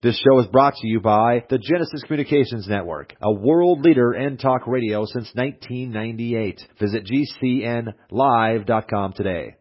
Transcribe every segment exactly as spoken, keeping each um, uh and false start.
This show is brought to you by the Genesis Communications Network, a world leader in talk radio since nineteen ninety-eight. Visit G C N live dot com today.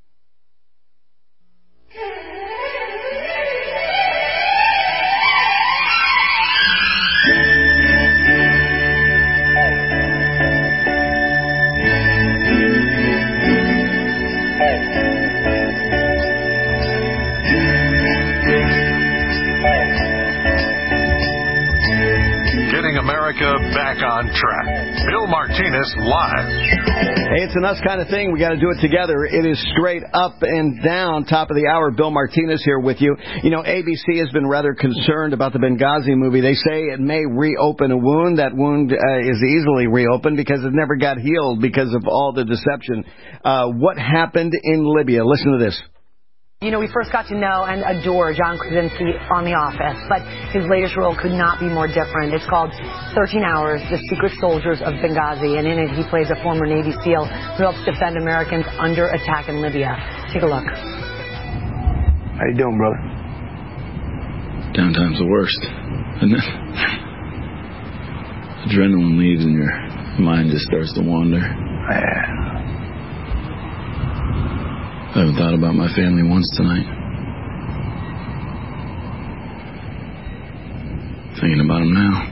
America back on track. Bill Martinez live. Hey, it's an us kind of thing. We got to do it together. It is straight up and down. Top of the hour. Bill Martinez here with you. You know, A B C has been rather concerned about the Benghazi movie. They say it may reopen a wound. That wound uh, is easily reopened because it never got healed because of all the deception. Uh, what happened in Libya? Listen to this. You know, we first got to know and adore John Krasinski on The Office, but his latest role could not be more different. It's called thirteen hours, The Secret Soldiers of Benghazi, and in it he plays a former Navy SEAL who helps defend Americans under attack in Libya. Take a look. How you doing, brother? Downtime's the worst, isn't it? Adrenaline leaves and your mind just starts to wander. Yeah. I haven't thought about my family once tonight. Thinking about them now.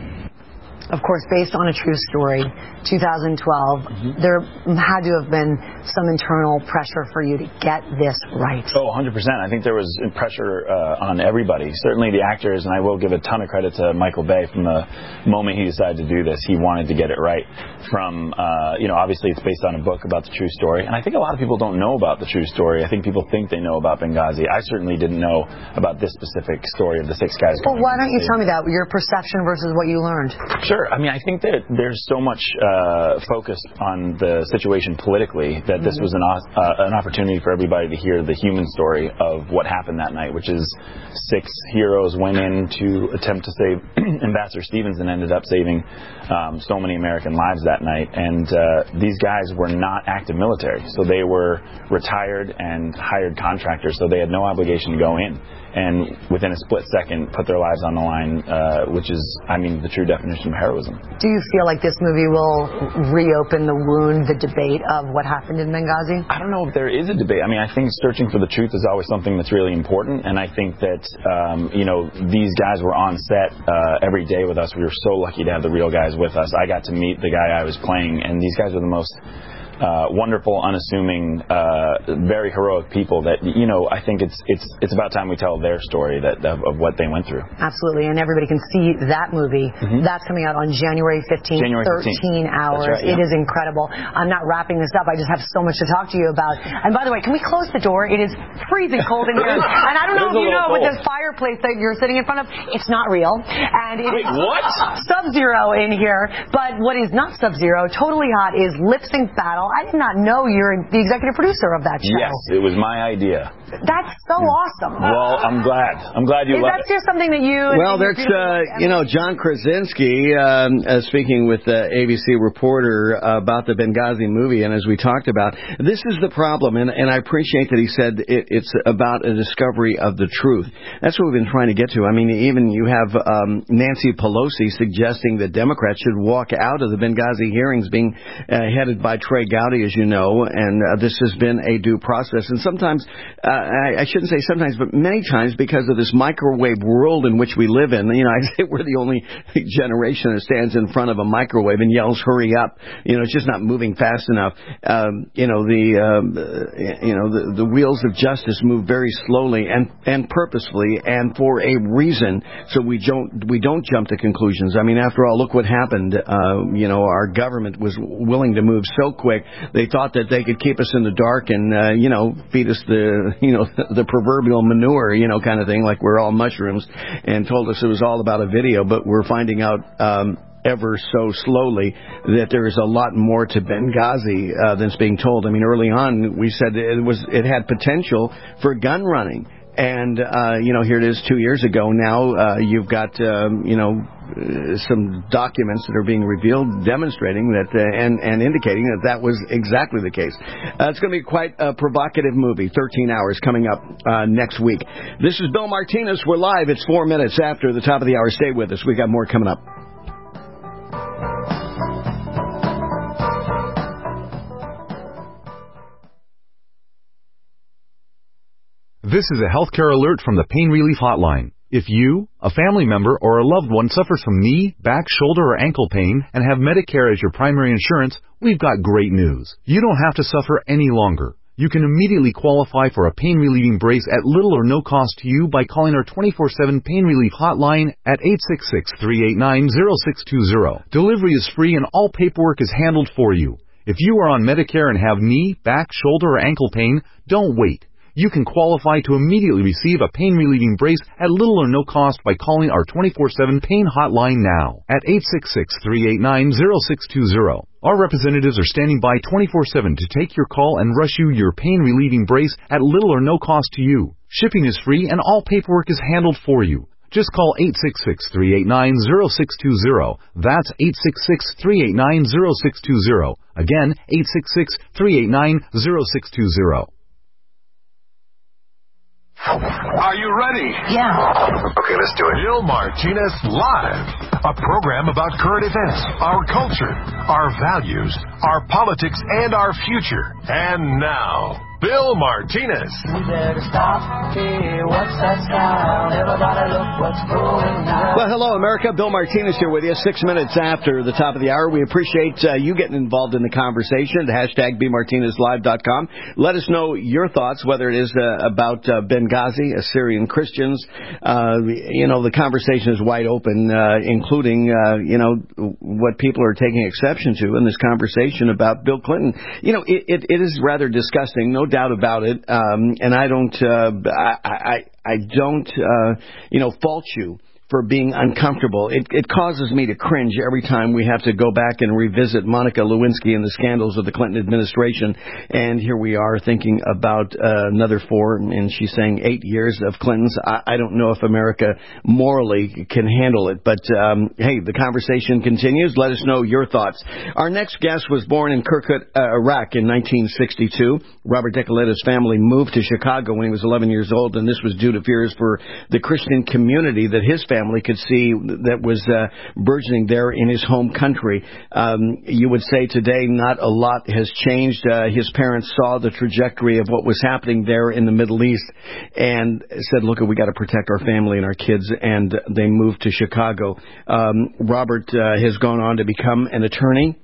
Of course, based on a true story, two thousand twelve, mm-hmm. there had to have been some internal pressure for you to get this right. Oh, one hundred percent. I think there was pressure uh, on everybody, certainly the actors, and I will give a ton of credit to Michael Bay from the moment he decided to do this. He wanted to get it right from, uh, you know, obviously it's based on a book about the true story, and I think a lot of people don't know about the true story. I think people think they know about Benghazi. I certainly didn't know about this specific story of the six guys. Well, why don't you tell me that, your perception versus what you learned? Sure. I mean, I think that there's so much uh, focus on the situation politically that this was an, uh, an opportunity for everybody to hear the human story of what happened that night, which is six heroes went in to attempt to save Ambassador Stevens and ended up saving um, so many American lives that night. And uh, these guys were not active military, so they were retired and hired contractors, so they had no obligation to go in. And within a split second, put their lives on the line, uh, which is, I mean, the true definition of heroism. Do you feel like this movie will reopen the wound, the debate of what happened in Benghazi? I don't know if there is a debate. I mean, I think searching for the truth is always something that's really important. And I think that, um, you know, these guys were on set uh, every day with us. We were so lucky to have the real guys with us. I got to meet the guy I was playing, and these guys are the most Uh, wonderful, unassuming, uh, very heroic people that, you know, I think it's it's it's about time we tell their story that of, of what they went through. Absolutely, and everybody can see that movie. Mm-hmm. That's coming out on January fifteenth, January fifteenth. thirteen hours. That's right, yeah. It is incredible. I'm not wrapping this up. I just have so much to talk to you about. And by the way, can we close the door? It is freezing cold in here. And I don't know if you know, cold. With this fireplace that you're sitting in front of, it's not real. And it Wait, is what? Sub-zero in here. But what is not sub-zero, totally hot, is Lip Sync Battle. I did not know you're the executive producer of that show. Yes, it was my idea. That's so awesome. Well, I'm glad. I'm glad you is love that it. just something that you... Well, there's, uh, you know, John Krasinski um, uh, speaking with the A B C reporter uh, about the Benghazi movie, and as we talked about, this is the problem, and, and I appreciate that he said it, it's about a discovery of the truth. That's what we've been trying to get to. I mean, even you have um, Nancy Pelosi suggesting that Democrats should walk out of the Benghazi hearings being uh, headed by Trey Gowdy, as you know, and uh, this has been a due process. And sometimes, uh, I, I shouldn't say sometimes, but many times because of this microwave world in which we live in, you know, I say we're the only generation that stands in front of a microwave and yells, hurry up. You know, it's just not moving fast enough. Um, you know, the, um, uh, you know, the, the wheels of justice move very slowly and, and purposefully and for a reason, so we don't, we don't jump to conclusions. I mean, after all, look what happened. Uh, you know, our government was willing to move so quick, they thought that they could keep us in the dark and, uh, you know, feed us the, you know, the proverbial manure, you know, kind of thing, like we're all mushrooms, and told us it was all about a video, but we're finding out um, ever so slowly that there is a lot more to Benghazi uh, than's being told. I mean, early on, we said it was it had potential for gun running. And, uh, you know, here it is two years ago now. Uh, you've got, um, you know, uh, some documents that are being revealed demonstrating that uh, and, and indicating that that was exactly the case. Uh, it's going to be quite a provocative movie, thirteen hours, coming up uh, next week. This is Bill Martinez. We're live. It's four minutes after the top of the hour. Stay with us. We got more coming up. This is a healthcare alert from the Pain Relief Hotline. If you, a family member, or a loved one suffers from knee, back, shoulder, or ankle pain and have Medicare as your primary insurance, we've got great news. You don't have to suffer any longer. You can immediately qualify for a pain-relieving brace at little or no cost to you by calling our twenty-four seven Pain Relief Hotline at eight six six, three eight nine, zero six two zero. Delivery is free and all paperwork is handled for you. If you are on Medicare and have knee, back, shoulder, or ankle pain, don't wait. You can qualify to immediately receive a pain-relieving brace at little or no cost by calling our twenty-four seven Pain Hotline now at eight six six, three eight nine, zero six two zero. Our representatives are standing by twenty-four seven to take your call and rush you your pain-relieving brace at little or no cost to you. Shipping is free and all paperwork is handled for you. Just call eight six six, three eight nine, zero six two zero. That's eight six six, three eight nine, zero six two zero. Again, eight six six, three eight nine, zero six two zero. Are you ready? Yeah. Okay, let's do it. Bill Martinez Live, a program about current events, our culture, our values, our politics, and our future. And now, Bill Martinez. We better stop here. What's that sound? Everybody look what's going on. Well, hello, America. Bill Martinez here with you. Six minutes after the top of the hour. We appreciate uh, you getting involved in the conversation. The hashtag B Martinez Live dot com. Let us know your thoughts, whether it is uh, about uh, Benghazi, Assyrian Christians. Uh, you know, the conversation is wide open, uh, including, uh, you know, what people are taking exception to in this conversation about Bill Clinton. You know, it, it, it is rather disgusting. No doubt about it, um, and I don't, uh, I, I, I don't, uh, you know, fault you for being uncomfortable. It, it causes me to cringe every time we have to go back and revisit Monica Lewinsky and the scandals of the Clinton administration. And here we are thinking about uh, another four, and she's saying eight years of Clinton's. I, I don't know if America morally can handle it. But, um, hey, the conversation continues. Let us know your thoughts. Our next guest was born in Kirkuk, uh, Iraq in nineteen sixty-two. Robert Decoleta's family moved to Chicago when he was eleven years old, and this was due to fears for the Christian community that his family family could see that was uh, burgeoning there in his home country. Um, you would say today not a lot has changed. Uh, his parents saw the trajectory of what was happening there in the Middle East and said, look, we got to protect our family and our kids, and they moved to Chicago. Um, Robert uh, has gone on to become an attorney.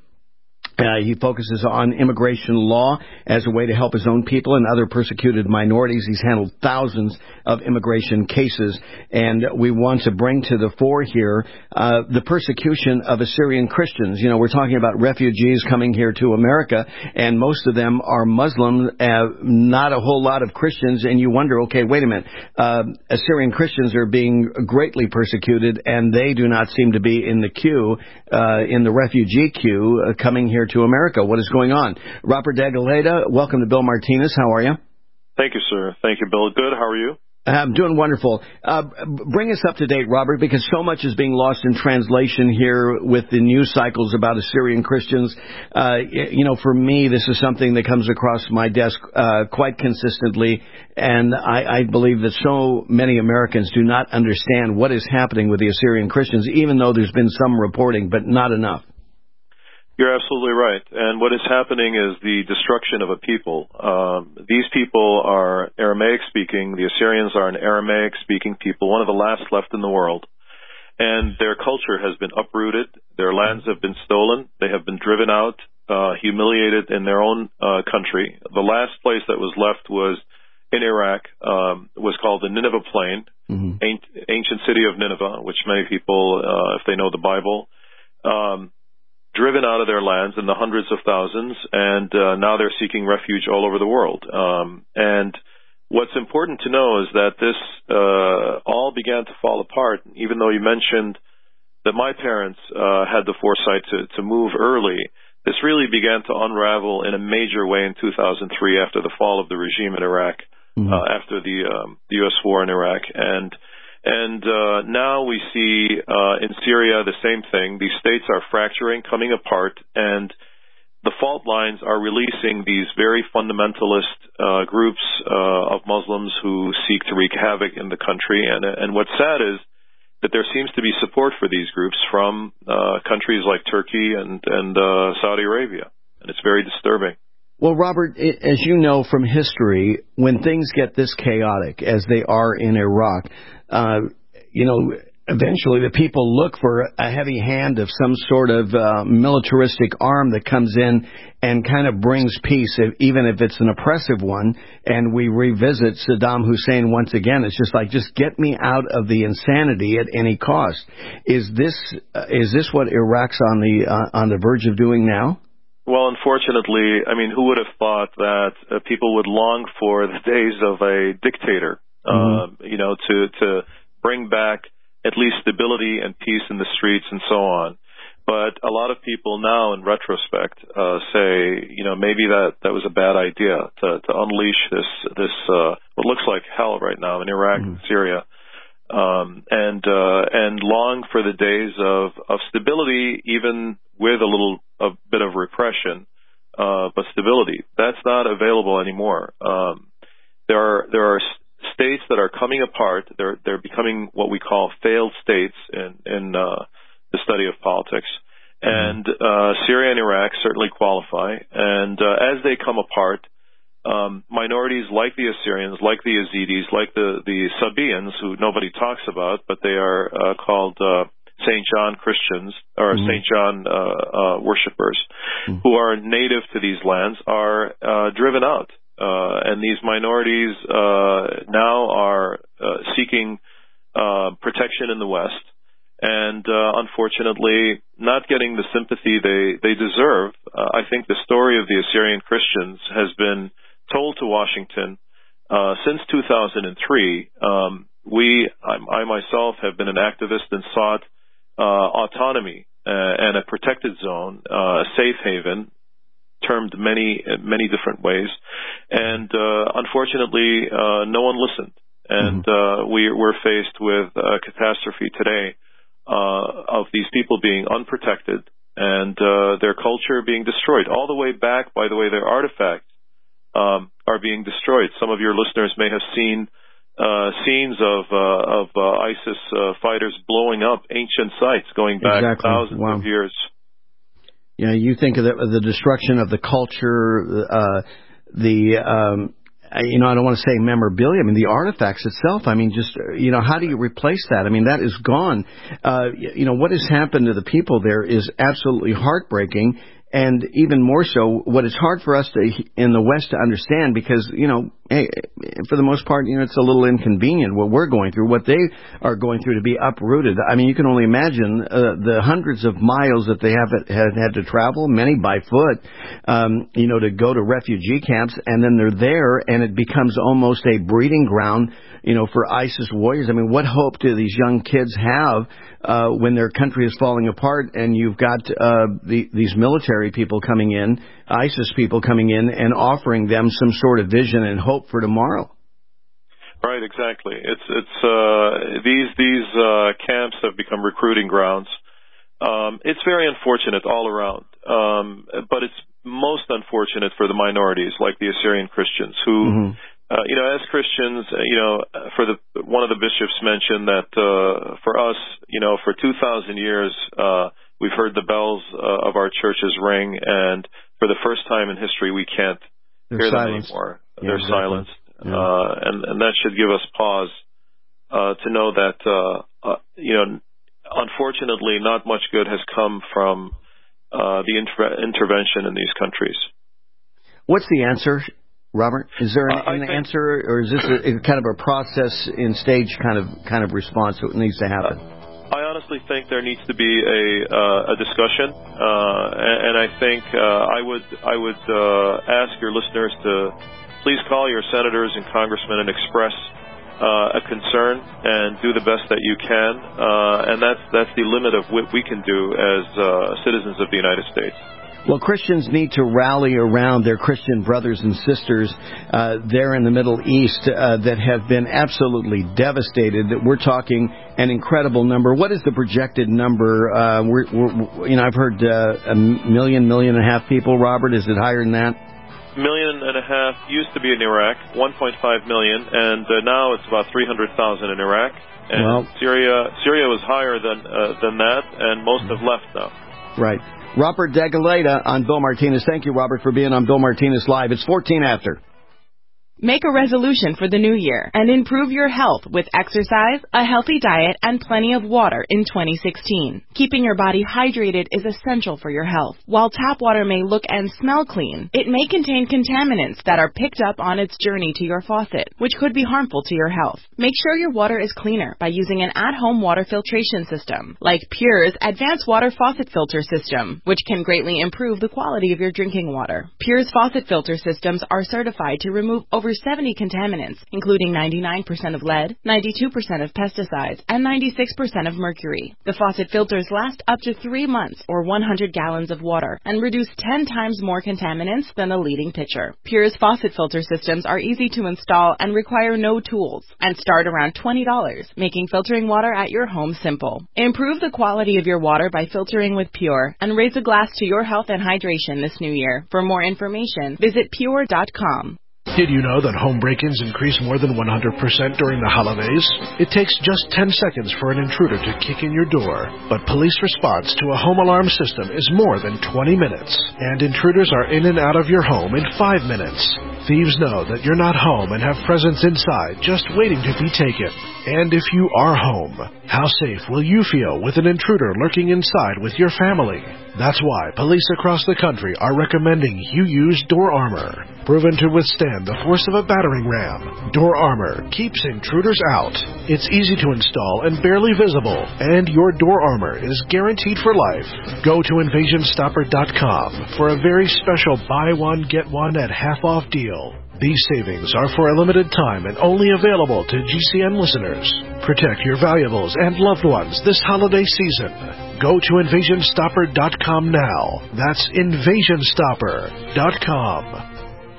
Uh, he focuses on immigration law as a way to help his own people and other persecuted minorities. He's handled thousands of immigration cases, and we want to bring to the fore here uh, the persecution of Assyrian Christians. You know, we're talking about refugees coming here to America, and most of them are Muslim, uh, not a whole lot of Christians, and you wonder, okay, wait a minute, uh, Assyrian Christians are being greatly persecuted, and they do not seem to be in the queue, uh, in the refugee queue, uh, coming here to America. What is going on? Robert Decoleta, welcome to Bill Martinez. How are you? Thank you, sir. Thank you, Bill. Good. How are you? I'm doing wonderful. Uh, bring us up to date, Robert, because so much is being lost in translation here with the news cycles about Assyrian Christians. Uh, you know, for me, this is something that comes across my desk uh, quite consistently, and I, I believe that so many Americans do not understand what is happening with the Assyrian Christians, even though there's been some reporting, but not enough. You're absolutely right. And what is happening is the destruction of a people. Um, these people are Aramaic-speaking. The Assyrians are an Aramaic-speaking people, one of the last left in the world. And their culture has been uprooted. Their lands have been stolen. They have been driven out, uh, humiliated in their own uh, country. The last place that was left was in Iraq, um, was called the Nineveh Plain, mm-hmm. ancient city of Nineveh, which many people, uh, if they know the Bible, um, driven out of their lands in the hundreds of thousands, and uh, now they're seeking refuge all over the world. Um, and what's important to know is that this uh, all began to fall apart, even though you mentioned that my parents uh, had the foresight to, to move early. This really began to unravel in a major way in two thousand three after the fall of the regime in Iraq. mm-hmm. uh, after the, um, the U S war in Iraq. And and uh, now we see uh, in Syria the same thing. These states are fracturing, coming apart, and the fault lines are releasing these very fundamentalist uh, groups uh, of Muslims who seek to wreak havoc in the country. And, and what's sad is that there seems to be support for these groups from uh, countries like Turkey and, and uh, Saudi Arabia. And it's very disturbing. Well, Robert, as you know from history, when things get this chaotic as they are in Iraq, uh, you know, eventually the people look for a heavy hand of some sort of uh, militaristic arm that comes in and kind of brings peace, even if it's an oppressive one. And we revisit Saddam Hussein once again. It's just like, just get me out of the insanity at any cost. Is this uh, is this what Iraq's on the uh, on the verge of doing now? Well, unfortunately, I mean, who would have thought that uh, people would long for the days of a dictator, mm-hmm. uh, you know, to, to bring back at least stability and peace in the streets and so on. But a lot of people now, in retrospect, uh, say, you know, maybe that, that was a bad idea to, to unleash this, this, uh, what looks like hell right now in Iraq mm-hmm. and Syria. Um, and, uh, and long for the days of, of stability, even with a little, a bit of repression, uh, but stability. That's not available anymore. Um, there are, there are states that are coming apart. They're, they're becoming what we call failed states in, in, uh, the study of politics. And, uh, Syria and Iraq certainly qualify. And, uh, as they come apart, Um, minorities like the Assyrians, like the Yazidis, like the, the Sabaeans, who nobody talks about, but they are uh, called uh, Saint John Christians, or mm-hmm. Saint John uh, uh, worshippers, mm-hmm. who are native to these lands, are uh, driven out. Uh, and these minorities uh, now are uh, seeking uh, protection in the West, and uh, unfortunately not getting the sympathy they, they deserve. Uh, I think the story of the Assyrian Christians has been told to Washington uh, since two thousand three. Um, we, I, I myself, have been an activist and sought uh, autonomy uh, and a protected zone, uh, a safe haven, termed many many different ways. And uh, unfortunately, uh, no one listened. And uh, we, we're faced with a catastrophe today uh, of these people being unprotected and uh, their culture being destroyed. All the way back, by the way, their artifacts Um, are being destroyed. Some of your listeners may have seen uh, scenes of uh, of uh, ISIS uh, fighters blowing up ancient sites going back exactly. thousands wow. of years. Yeah, you think of the, the destruction of the culture, uh, the um, you know, I don't want to say memorabilia. I mean, the artifacts itself. I mean, just you know, how do you replace that? I mean, that is gone. Uh, you know, what has happened to the people there is absolutely heartbreaking. And even more so, what is hard for us to, in the West to understand, because, you know, hey, for the most part, you know, it's a little inconvenient what we're going through, what they are going through to be uprooted. I mean, you can only imagine uh, the hundreds of miles that they have had, had to travel, many by foot, um, you know, to go to refugee camps, and then they're there, and it becomes almost a breeding ground, you know, for ISIS warriors. I mean, what hope do these young kids have uh, when their country is falling apart, and you've got uh, the, these military people coming in, ISIS people coming in, and offering them some sort of vision and hope for tomorrow? Right, exactly. It's it's uh, these these uh, camps have become recruiting grounds. Um, it's very unfortunate all around, um, but it's most unfortunate for the minorities, like the Assyrian Christians, who. Mm-hmm. Uh, you know, as Christians, uh, you know, for the one of the bishops mentioned that uh, for us, you know, for two thousand years, uh, we've heard the bells uh, of our churches ring, and for the first time in history, we can't They're hear silenced. them anymore. Yeah, They're exactly. silenced, yeah. uh, and and that should give us pause uh, to know that uh, uh, you know, unfortunately, not much good has come from uh, the inter- intervention in these countries. What's the answer, Robert? Is there an, uh, an think, answer, or is this a, a kind of a process in stage kind of kind of response that needs to happen? Uh, I honestly think there needs to be a uh, a discussion, uh, and, and I think uh, I would I would uh, ask your listeners to please call your senators and congressmen and express uh, a concern and do the best that you can, uh, and that's that's the limit of what we can do as uh, citizens of the United States. Well, Christians need to rally around their Christian brothers and sisters uh, there in the Middle East uh, that have been absolutely devastated. We're talking an incredible number. What is the projected number? Uh, we're, we're, you know, I've heard uh, a million, million and a half people. Robert, is it higher than that? Million and a half used to be in Iraq, one point five million, and uh, now it's about three hundred thousand in Iraq. And well, Syria, Syria was higher than uh, than that, and most have left now. Right. Robert Degaleta on Bill Martinez. Thank you, Robert, for being on Bill Martinez Live. It's fourteen after. Make a resolution for the new year and improve your health with exercise, a healthy diet, and plenty of water in twenty sixteen. Keeping your body hydrated is essential for your health. While tap water may look and smell clean, it may contain contaminants that are picked up on its journey to your faucet, which could be harmful to your health. Make sure your water is cleaner by using an at-home water filtration system, like Pure's Advanced Water Faucet Filter System, which can greatly improve the quality of your drinking water. Pure's faucet filter systems are certified to remove over seventy contaminants, including ninety-nine percent of lead, ninety-two percent of pesticides, and ninety-six percent of mercury. The faucet filters last up to three months or one hundred gallons of water and reduce ten times more contaminants than a leading pitcher. Pure's faucet filter systems are easy to install and require no tools and start around twenty dollars, making filtering water at your home simple. Improve the quality of your water by filtering with Pure and raise a glass to your health and hydration this new year. For more information, visit pure dot com. Did you know that home break-ins increase more than one hundred percent during the holidays? It takes just ten seconds for an intruder to kick in your door, but police response to a home alarm system is more than twenty minutes, and intruders are in and out of your home in five minutes. Thieves know that you're not home and have presents inside just waiting to be taken. And if you are home, how safe will you feel with an intruder lurking inside with your family? That's why police across the country are recommending you use Door Armor. Proven to withstand the force of a battering ram, Door Armor keeps intruders out. It's easy to install and barely visible, and your Door Armor is guaranteed for life. Go to invasion stopper dot com for a very special buy one, get one at half off deal. These savings are for a limited time and only available to G C N listeners. Protect your valuables and loved ones this holiday season. Go to invasion stopper dot com now. That's invasion stopper dot com.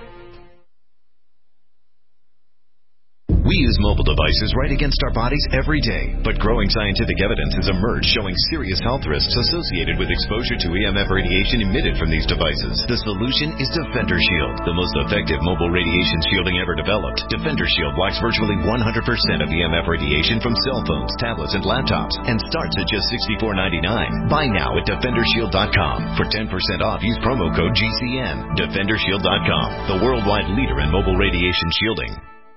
We use mobile devices right against our bodies every day, but growing scientific evidence has emerged showing serious health risks associated with exposure to E M F radiation emitted from these devices. The solution is Defender Shield, the most effective mobile radiation shielding ever developed. Defender Shield blocks virtually one hundred percent of E M F radiation from cell phones, tablets, and laptops, and starts at just sixty-four ninety-nine. Buy now at defender shield dot com. For ten percent off, use promo code G C N. defender shield dot com, the worldwide leader in mobile radiation shielding.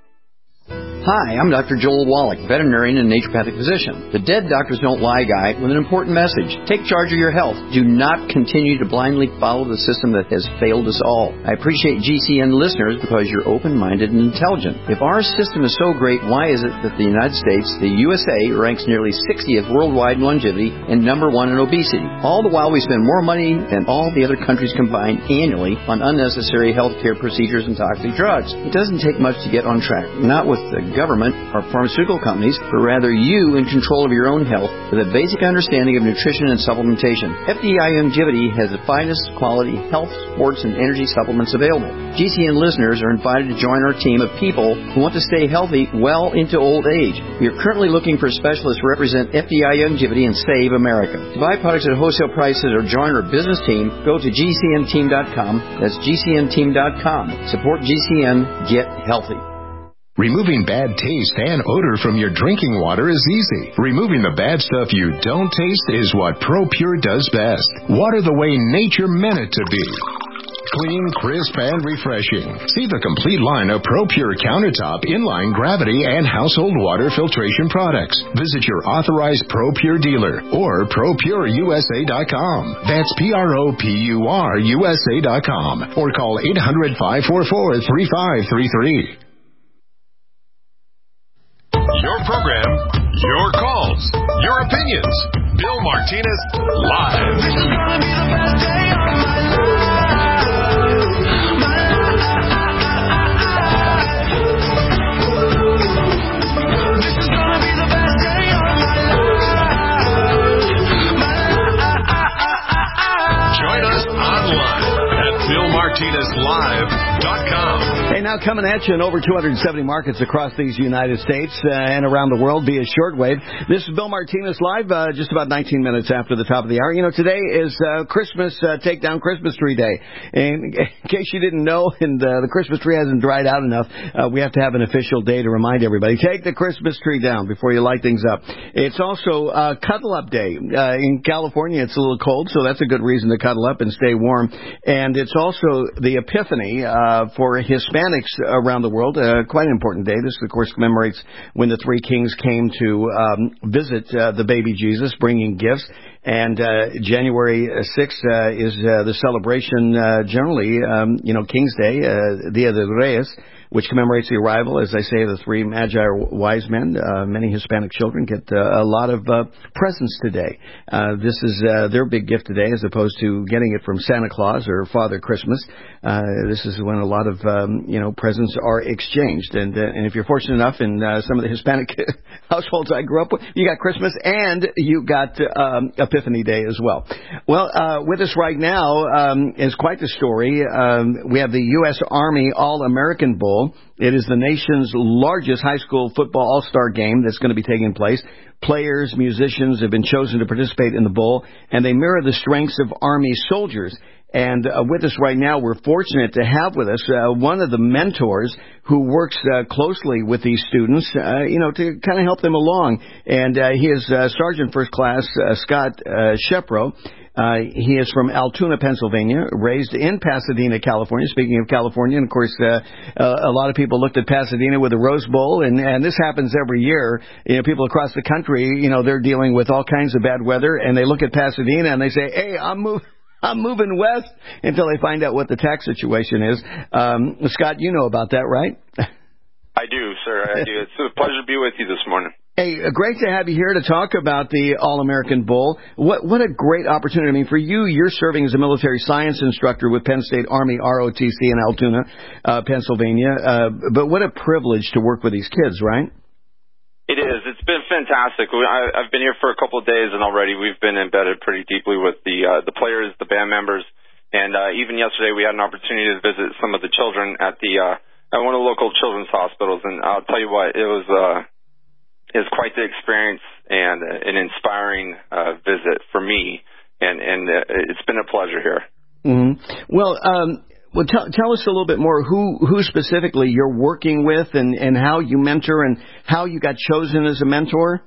Hi, I'm Doctor Joel Wallach, veterinarian and naturopathic physician. The Dead Doctors Don't Lie guy with an important message. Take charge of your health. Do not continue to blindly follow the system that has failed us all. I appreciate G C N listeners because you're open-minded and intelligent. If our system is so great, why is it that the United States, the U S A, ranks nearly sixtieth worldwide in longevity and number one in obesity? All the while we spend more money than all the other countries combined annually on unnecessary healthcare procedures and toxic drugs. It doesn't take much to get on track. Not with the government or pharmaceutical companies, but rather you in control of your own health with a basic understanding of nutrition and supplementation. F D I Longevity has the finest quality health, sports, and energy supplements available. G C N listeners are invited to join our team of people who want to stay healthy well into old age. We are currently looking for specialists to represent F D I Longevity and Save America. To buy products at wholesale prices or join our business team, go to G C N team dot com. That's G C N team dot com. Support G C N. Get healthy. Removing bad taste and odor from your drinking water is easy. Removing the bad stuff you don't taste is what ProPure does best. Water the way nature meant it to be. Clean, crisp, and refreshing. See the complete line of ProPure countertop, inline, gravity, and household water filtration products. Visit your authorized ProPure dealer or pro pure U S A dot com. That's P R O P U R U S A dot com or call eight hundred, five four four, three five three three. Your program, your calls, your opinions. Bill Martinez Live. This is gonna be the best day of my life. My life. now coming at you in over two hundred seventy markets across these United States uh, and around the world via shortwave. This is Bill Martinez live, uh, just about nineteen minutes after the top of the hour. You know, today is uh, Christmas, uh, Take Down Christmas Tree Day. And in case you didn't know, and uh, the Christmas tree hasn't dried out enough, uh, we have to have an official day to remind everybody. Take the Christmas tree down before you light things up. It's also uh, Cuddle Up Day. Uh, in California, it's a little cold, so that's a good reason to cuddle up and stay warm. And it's also the Epiphany uh, for Hispanics around the world. Uh, quite an important day. This, of course, commemorates when the three kings came to um, visit uh, the baby Jesus, bringing gifts. And uh, January sixth uh, is uh, the celebration, uh, generally, um, you know, King's Day, uh, Dia de Reyes, which commemorates the arrival, as I say, of the three Magi wise men. Uh, many Hispanic children get uh, a lot of uh, presents today. Uh, this is uh, their big gift today, as opposed to getting it from Santa Claus or Father Christmas. Uh, this is when a lot of, um, you know, presents are exchanged. And, uh, and if you're fortunate enough in uh, some of the Hispanic households I grew up with, you got Christmas and you got um, Epiphany Day as well. Well, uh, with us right now um, is quite the story. Um, we have the U S Army All-American Bowl. It is the nation's largest high school football all-star game that's going to be taking place. Players, musicians have been chosen to participate in the bowl, and they mirror the strengths of Army soldiers. And uh, with us right now, we're fortunate to have with us uh, one of the mentors who works uh, closely with these students, uh, you know, to kind of help them along. And uh, he is uh, Sergeant First Class uh, Scott uh, Shepro. Uh, he is from Altoona, Pennsylvania, raised in Pasadena, California. Speaking of California, and of course, uh, uh, a lot of people looked at Pasadena with the Rose Bowl, and, and this happens every year. You know, people across the country, you know, they're dealing with all kinds of bad weather, and they look at Pasadena and they say, hey, I'm moving. I'm moving west, until they find out what the tax situation is. Um, Scott, you know about that, right? I do, sir. I do. It's a pleasure to be with you this morning. Hey, great to have you here to talk about the All-American Bowl. What what a great opportunity. I mean, for you, you're serving as a military science instructor with Penn State Army R O T C in Altoona, uh, Pennsylvania. Uh, but what a privilege to work with these kids, right? It is. It's been fantastic. I, I've been here for a couple of days, and already we've been embedded pretty deeply with the uh, the players, the band members, and uh, even yesterday we had an opportunity to visit some of the children at the uh, at one of the local children's hospitals. And I'll tell you what, it was uh, it was quite the experience and uh, an inspiring uh, visit for me, and and uh, it's been a pleasure here. Mm-hmm. Well. Um Well, tell, tell us a little bit more who, who specifically you're working with and, and how you mentor and how you got chosen as a mentor.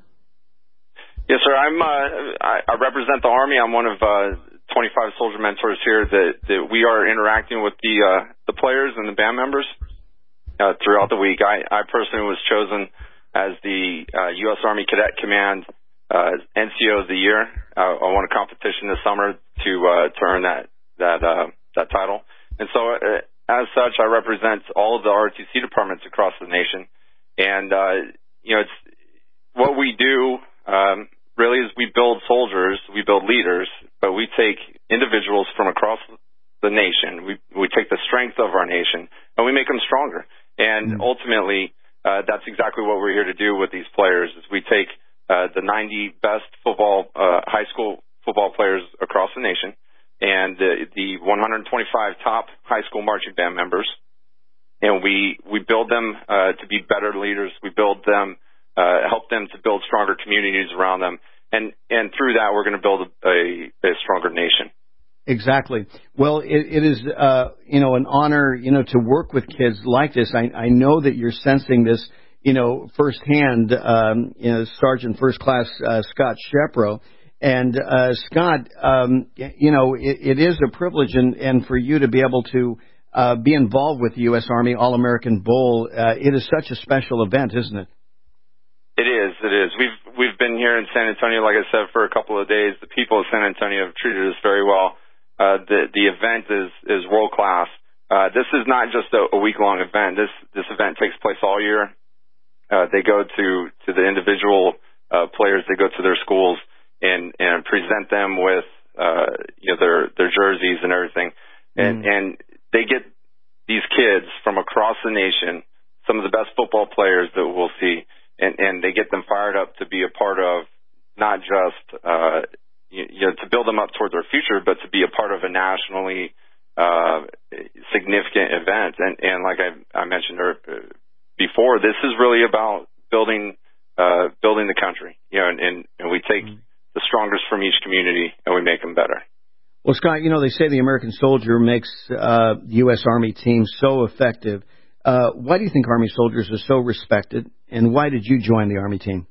Yes, sir. I'm, uh, I, I represent the Army. I'm one of uh, twenty-five soldier mentors here that, that we are interacting with the uh, the players and the band members uh, throughout the week. I, I personally was chosen as the uh, U S Army Cadet Command uh, N C O of the Year. Uh, I won a competition this summer to uh, to earn that that uh, that title. And so, uh, as such, I represent all of the R O T C departments across the nation. And, uh, you know, it's what we do, um, really is we build soldiers, we build leaders, but we take individuals from across the nation. We, we take the strength of our nation and we make them stronger. And mm-hmm. ultimately, uh, that's exactly what we're here to do with these players is we take, uh, the ninety best football, uh, high school football players across the nation, and the, the one hundred twenty-five top high school marching band members, and we we build them uh, to be better leaders. We build them, uh, help them to build stronger communities around them, and and through that, we're going to build a, a stronger nation. Exactly. Well, it, it is uh, you know an honor you know to work with kids like this. I, I know that you're sensing this you know firsthand. Um, you know, Sergeant First Class uh, Scott Shepro. And, uh, Scott, um, you know, it, it is a privilege and, and for you to be able to, uh, be involved with the U S Army All-American Bowl. Uh, it is such a special event, isn't it? It is. It is. We've, we've been here in San Antonio, like I said, for a couple of days. The people of San Antonio have treated us very well. Uh, the, the event is, is world class. Uh, this is not just a, a week long event. This, this event takes place all year. Uh, they go to, to the individual, uh, players. They go to their schools. And, and present them with, uh, you know, their, their jerseys and everything. And, mm. and they get these kids from across the nation, some of the best football players that we'll see, and, and they get them fired up to be a part of not just, uh, you, you know, to build them up toward their future, but to be a part of a nationally, uh, significant event. And, and like I, I mentioned before, this is really about building uh, building the country. You know, and, and, and we take mm-hmm. the strongest from each community and we make them better. Well, Scott, you know, they say the American soldier makes uh, U S. Army teams so effective. Uh, why do you think Army soldiers are so respected, and why did you join the Army team?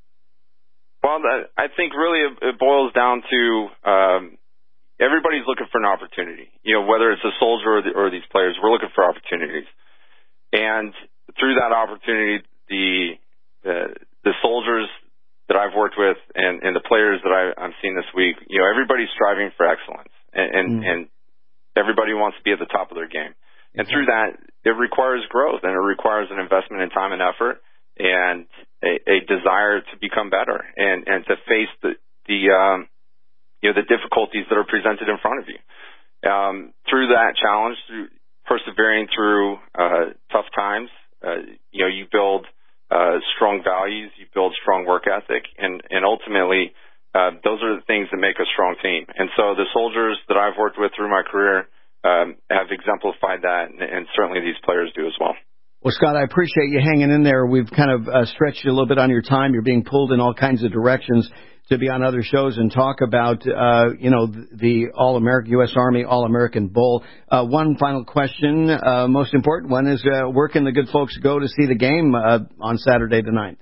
Well, I think really it boils down to um, everybody's looking for an opportunity. You know, whether it's a soldier or, the, or these players, we're looking for opportunities. And through that opportunity, the the, the soldiers that I've worked with and, and the players that I, I'm seeing this week, you know, everybody's striving for excellence, and, and, mm. and everybody wants to be at the top of their game. And through that, it requires growth, and it requires an investment in time and effort, and a, a desire to become better, and, and to face the, the um, you know, the difficulties that are presented in front of you. Um, through that challenge, through persevering through uh, tough times, uh, you know, you build uh, strong values, you build strong work ethic, and, and ultimately, uh, those are the things that make a strong team. And so the soldiers that I've worked with through my career um, have exemplified that, and, and certainly these players do as well. Well, Scott, I appreciate you hanging in there. We've kind of uh, stretched you a little bit on your time. You're being pulled in all kinds of directions to be on other shows and talk about, uh, you know, the All-American U S. Army All-American Bowl. Uh, one final question, uh, most important one, is uh, where can the good folks go to see the game uh, on Saturday the ninth?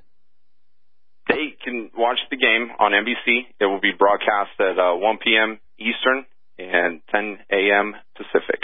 They can watch the game on N B C. It will be broadcast at uh, one p.m. Eastern and ten a.m. Pacific.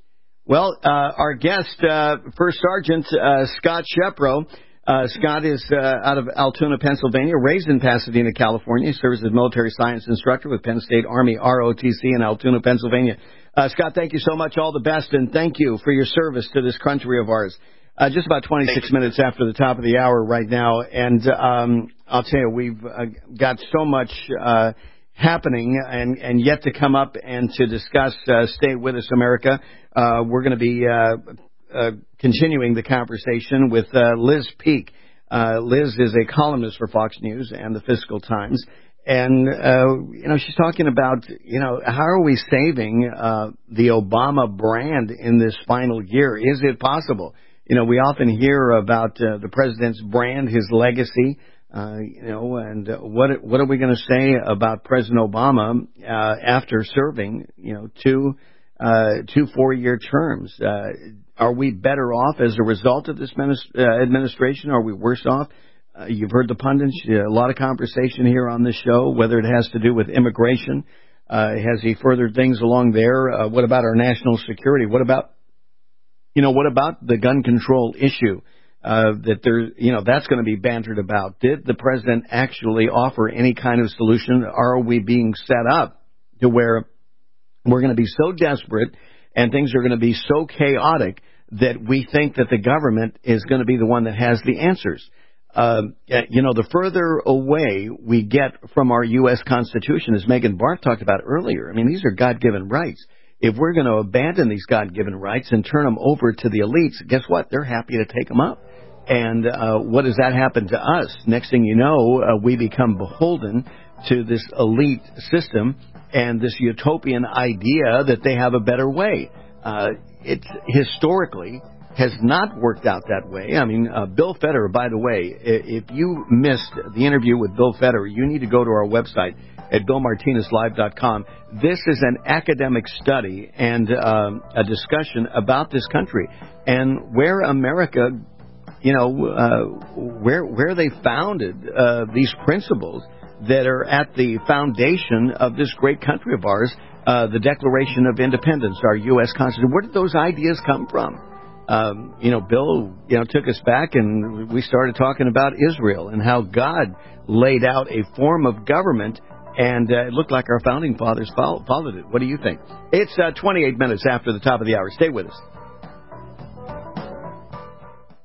Well, uh, our guest, uh, First Sergeant uh, Scott Shepro. Uh, Scott is uh, out of Altoona, Pennsylvania, raised in Pasadena, California. He serves as military science instructor with Penn State Army R O T C in Altoona, Pennsylvania. Uh, Scott, thank you so much. All the best, and thank you for your service to this country of ours. Uh, just about twenty-six minutes after the top of the hour right now, and um, I'll tell you, we've uh, got so much uh, happening and, and yet to come up and to discuss. Uh, stay with us, America. Uh, we're going to be uh, uh, continuing the conversation with uh, Liz Peek. Uh, Liz is a columnist for Fox News and the Fiscal Times. And, uh, you know, she's talking about, you know, how are we saving uh, the Obama brand in this final year? Is it possible? You know, we often hear about uh, the president's brand, his legacy, uh, you know, and uh, what what are we going to say about President Obama uh, after serving, you know, two uh, two four-year terms? Uh, are we better off as a result of this minis- uh, administration? Are we worse off? Uh, you've heard the pundits, uh, a lot of conversation here on this show, whether it has to do with immigration. Uh, has he furthered things along there? Uh, what about our national security? What about You know, what about the gun control issue uh, that there, you know, that's going to be bantered about? Did the president actually offer any kind of solution? Are we being set up to where we're going to be so desperate and things are going to be so chaotic that we think that the government is going to be the one that has the answers? Uh, you know, the further away we get from our U S. Constitution, as Megan Barth talked about earlier, I mean, these are God-given rights. If we're going to abandon these God-given rights and turn them over to the elites, guess what? They're happy to take them up. And uh, what does that happen to us? Next thing you know, uh, we become beholden to this elite system and this utopian idea that they have a better way. Uh, it historically has not worked out that way. I mean, uh, Bill Federer, by the way, if you missed the interview with Bill Federer, you need to go to our website at bill martinez live dot com. This is an academic study and um, a discussion about this country and where America, you know, uh, where where they founded uh, these principles that are at the foundation of this great country of ours, uh, the Declaration of Independence, our U S. Constitution. Where did those ideas come from? Um, you know, Bill, you know, took us back and we started talking about Israel and how God laid out a form of government. And uh, it looked like our founding fathers follow, followed it. What do you think? It's uh, twenty-eight minutes after the top of the hour. Stay with us.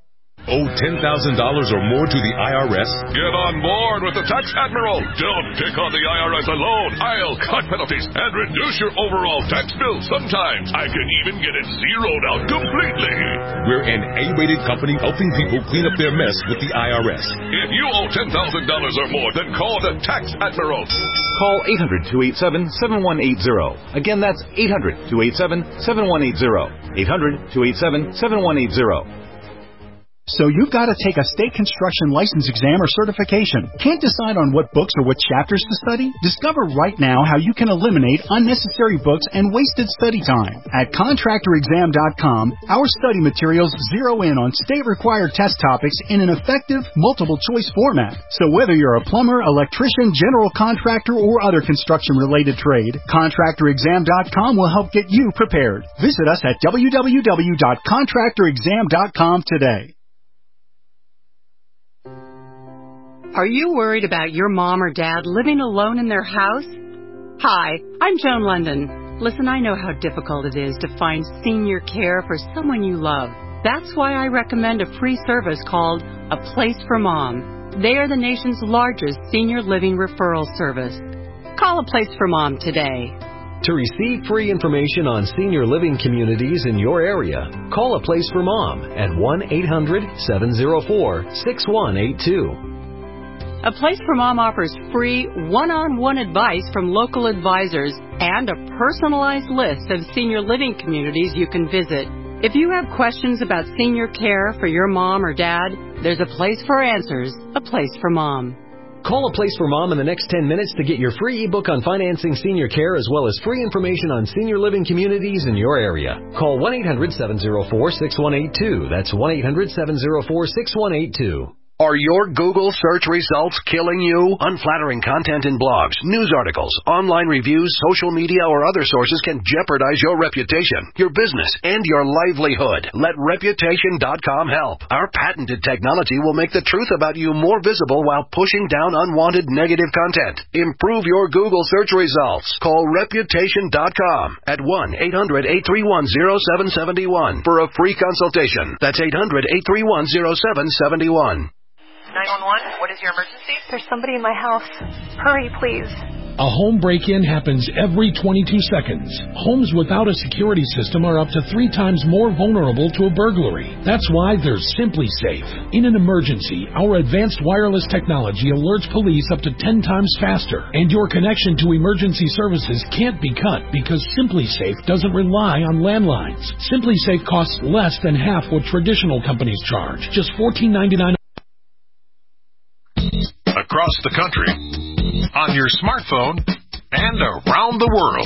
Owe ten thousand dollars or more to the I R S? Get on board with the Tax Admiral. Don't take on the I R S alone. I'll cut penalties and reduce your overall tax bill. Sometimes I can even get it zeroed out completely. We're an A-rated company helping people clean up their mess with the I R S. If you owe ten thousand dollars or more, then call the Tax Admiral. Call eight hundred, two eight seven, seven one eight zero. Again, that's eight hundred, two eight seven, seven one eight zero. eight hundred, two eight seven, seven one eight zero. So you've got to take a state construction license exam or certification. Can't decide on what books or what chapters to study? Discover right now how you can eliminate unnecessary books and wasted study time. At contractor exam dot com, our study materials zero in on state-required test topics in an effective, multiple-choice format. So whether you're a plumber, electrician, general contractor, or other construction-related trade, contractor exam dot com will help get you prepared. Visit us at w w w dot contractor exam dot com today. Are you worried about your mom or dad living alone in their house? Hi, I'm Joan London. Listen, I know how difficult it is to find senior care for someone you love. That's why I recommend a free service called A Place for Mom. They are the nation's largest senior living referral service. Call A Place for Mom today. To receive free information on senior living communities in your area, call A Place for Mom at one eight hundred, seven oh four, six one eight two. A Place for Mom offers free one-on-one advice from local advisors and a personalized list of senior living communities you can visit. If you have questions about senior care for your mom or dad, there's a place for answers, A Place for Mom. Call A Place for Mom in the next ten minutes to get your free ebook on financing senior care as well as free information on senior living communities in your area. Call one eight hundred, seven oh four, six one eight two. That's one eight hundred, seven oh four, six one eight two. Are your Google search results killing you? Unflattering content in blogs, news articles, online reviews, social media, or other sources can jeopardize your reputation, your business, and your livelihood. Let Reputation dot com help. Our patented technology will make the truth about you more visible while pushing down unwanted negative content. Improve your Google search results. Call Reputation dot com at one eight hundred, eight three one, oh seven seven one for a free consultation. That's eight hundred, eight three one, oh seven seven one. nine one one, what is your emergency? There's somebody in my house. Hurry, please. A home break-in happens every twenty-two seconds. Homes without a security system are up to three times more vulnerable to a burglary. That's why there's SimpliSafe. In an emergency, our advanced wireless technology alerts police up to ten times faster, and your connection to emergency services can't be cut because SimpliSafe doesn't rely on landlines. SimpliSafe costs less than half what traditional companies charge, just fourteen ninety-nine. Across the country, on your smartphone, and around the world.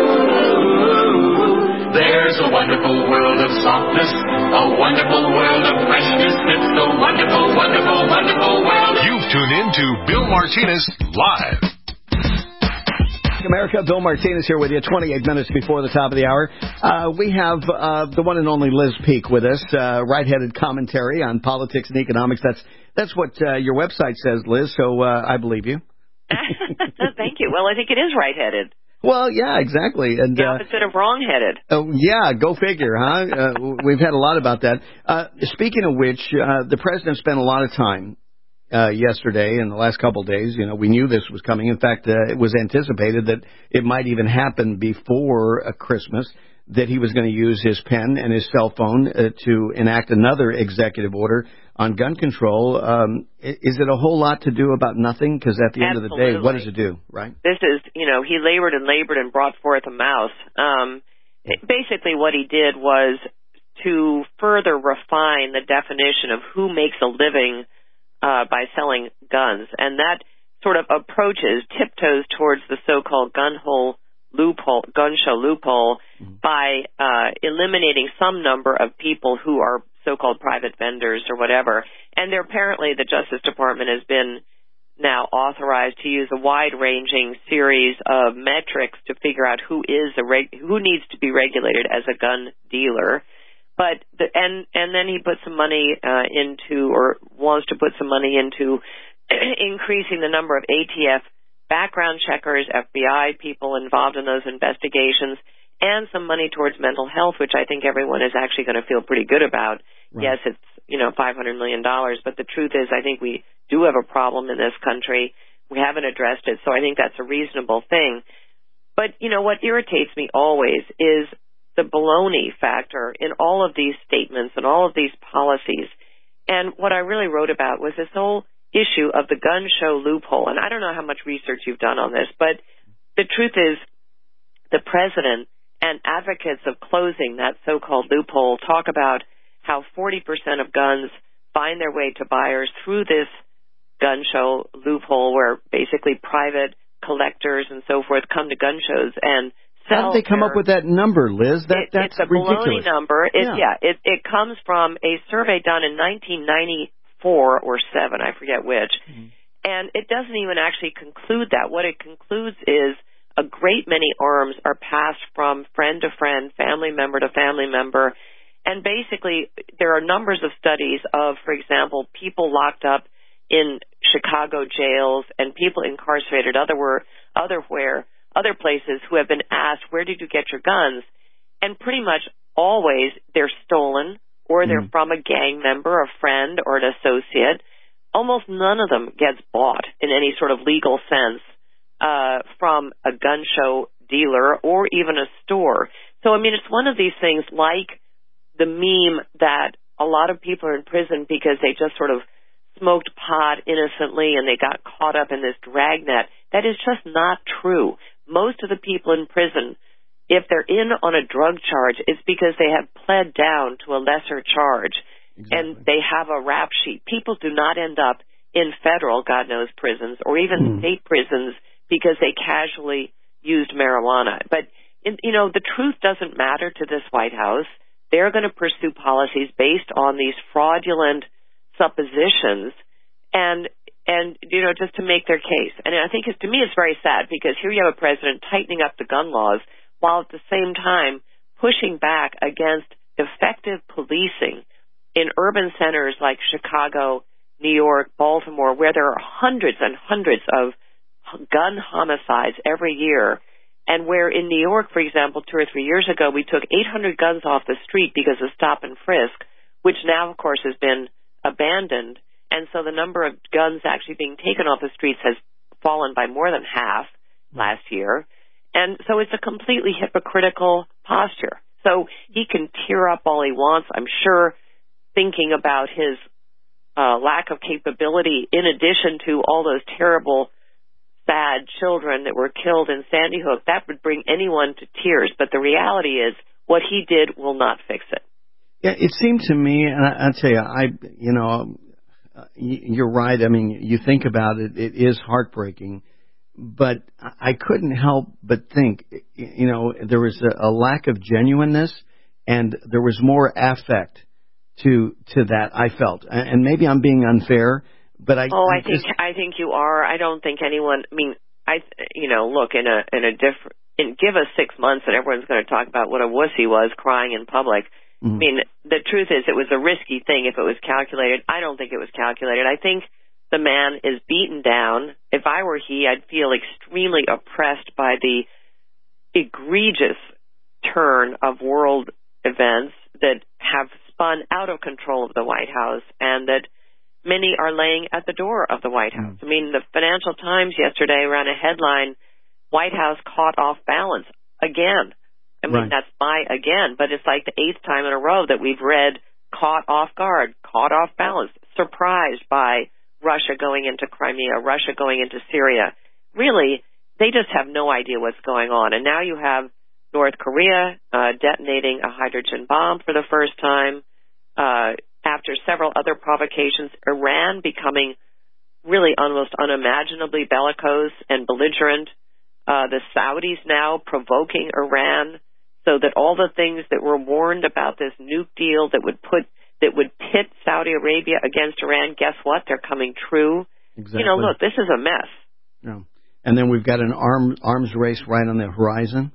There's a wonderful world of softness, a wonderful world of freshness. It's the wonderful, wonderful, wonderful world. You've tuned in to Bill Martinez Live. America, Bill Martinez here with you, twenty-eight minutes before the top of the hour. Uh, we have uh, the one and only Liz Peek with us, uh, right-headed commentary on politics and economics. That's that's what uh, your website says, Liz, so uh, I believe you. Thank you. Well, I think it is right-headed. Well, yeah, exactly. And the opposite uh, of wrong-headed. Oh, yeah, go figure, huh? uh, we've had a lot about that. Uh, speaking of which, uh, the president spent a lot of time Uh, yesterday and the last couple of days. You know, we knew this was coming. In fact, uh, it was anticipated that it might even happen before uh, Christmas, that he was going to use his pen and his cell phone uh, to enact another executive order on gun control. Um, is it a whole lot to do about nothing? Because at the end Absolutely. of the day, what does it do, right? This is, you know, he labored and labored and brought forth a mouse. Um, it, basically what he did was to further refine the definition of who makes a living Uh, by selling guns, and that sort of approaches, tiptoes towards the so-called gun hole loophole, gun show loophole, mm-hmm. by uh, eliminating some number of people who are so-called private vendors or whatever. And there apparently the Justice Department has been now authorized to use a wide-ranging series of metrics to figure out who is a reg- who needs to be regulated as a gun dealer. But the, and and then he put some money uh, into, or wants to put some money into, increasing the number of A T F background checkers, F B I people involved in those investigations, and some money towards mental health, which I think everyone is actually going to feel pretty good about. Right. Yes, it's, you know, five hundred million dollars, but the truth is I think we do have a problem in this country. We haven't addressed it, so I think that's a reasonable thing. But, you know, what irritates me always is the baloney factor in all of these statements and all of these policies. And what I really wrote about was this whole issue of the gun show loophole. And I don't know how much research you've done on this, but the truth is the president and advocates of closing that so-called loophole talk about how forty percent of guns find their way to buyers through this gun show loophole where basically private collectors and so forth come to gun shows and sell. How did they come their, up with that number, Liz? That, it, that's it's a ridiculous. baloney number. It, yeah, yeah it, it comes from a survey done in nineteen ninety-four or seven, I forget which. Mm-hmm. And it doesn't even actually conclude that. What it concludes is a great many arms are passed from friend to friend, family member to family member. And basically, there are numbers of studies of, for example, people locked up in Chicago jails and people incarcerated otherwhere, otherwhere, other places who have been asked, where did you get your guns? And pretty much always they're stolen or they're mm. from a gang member, a friend, or an associate. Almost none of them gets bought in any sort of legal sense uh, from a gun show dealer or even a store. So, I mean, it's one of these things like the meme that a lot of people are in prison because they just sort of smoked pot innocently and they got caught up in this dragnet. That is just not true. Most of the people in prison, if they're in on a drug charge, it's because they have pled down to a lesser charge. Exactly. And they have a rap sheet. People do not end up in federal, God knows, prisons or even mm. state prisons because they casually used marijuana. But, in, you know, the truth doesn't matter to this White House. They're going to pursue policies based on these fraudulent suppositions and, and you know, just to make their case. And I think, it's, to me, it's very sad because here you have a president tightening up the gun laws while at the same time pushing back against effective policing in urban centers like Chicago, New York, Baltimore, where there are hundreds and hundreds of gun homicides every year, and where in New York, for example, two or three years ago, we took eight hundred guns off the street because of stop and frisk, which now, of course, has been abandoned. And so the number of guns actually being taken off the streets has fallen by more than half last year. And so it's a completely hypocritical posture. So he can tear up all he wants, I'm sure, thinking about his uh, lack of capability in addition to all those terrible, sad children that were killed in Sandy Hook. That would bring anyone to tears. But the reality is what he did will not fix it. Yeah, it seemed to me, and I, I'll tell you, I, you know, you're right. I mean, you think about it, it is heartbreaking. But I couldn't help but think, you know, there was a, a lack of genuineness and there was more affect to to that, I felt. And maybe I'm being unfair, but I Oh, I, I think just, I think you are. I don't think anyone, I mean, I you know, look, in a in a different in, give us six months and everyone's going to talk about what a wuss he was crying in public. Mm-hmm. I mean, the truth is it was a risky thing if it was calculated. I don't think it was calculated. I think the man is beaten down. If I were he, I'd feel extremely oppressed by the egregious turn of world events that have spun out of control of the White House and that many are laying at the door of the White House. Mm. I mean, the Financial Times yesterday ran a headline, White House caught off balance again. I mean, right. That's my again, but it's like the eighth time in a row that we've read caught off guard, caught off balance, surprised by Russia going into Crimea, Russia going into Syria. Really, they just have no idea what's going on. And now you have North Korea uh, detonating a hydrogen bomb for the first time. Uh, after several other provocations, Iran becoming really almost unimaginably bellicose and belligerent. Uh, the Saudis now provoking Iran so that all the things that were warned about this nuke deal that would put that would pit Saudi Arabia against Iran, guess what? They're coming true. Exactly. You know, look, this is a mess. Yeah. And then we've got an arm, arms race right on the horizon.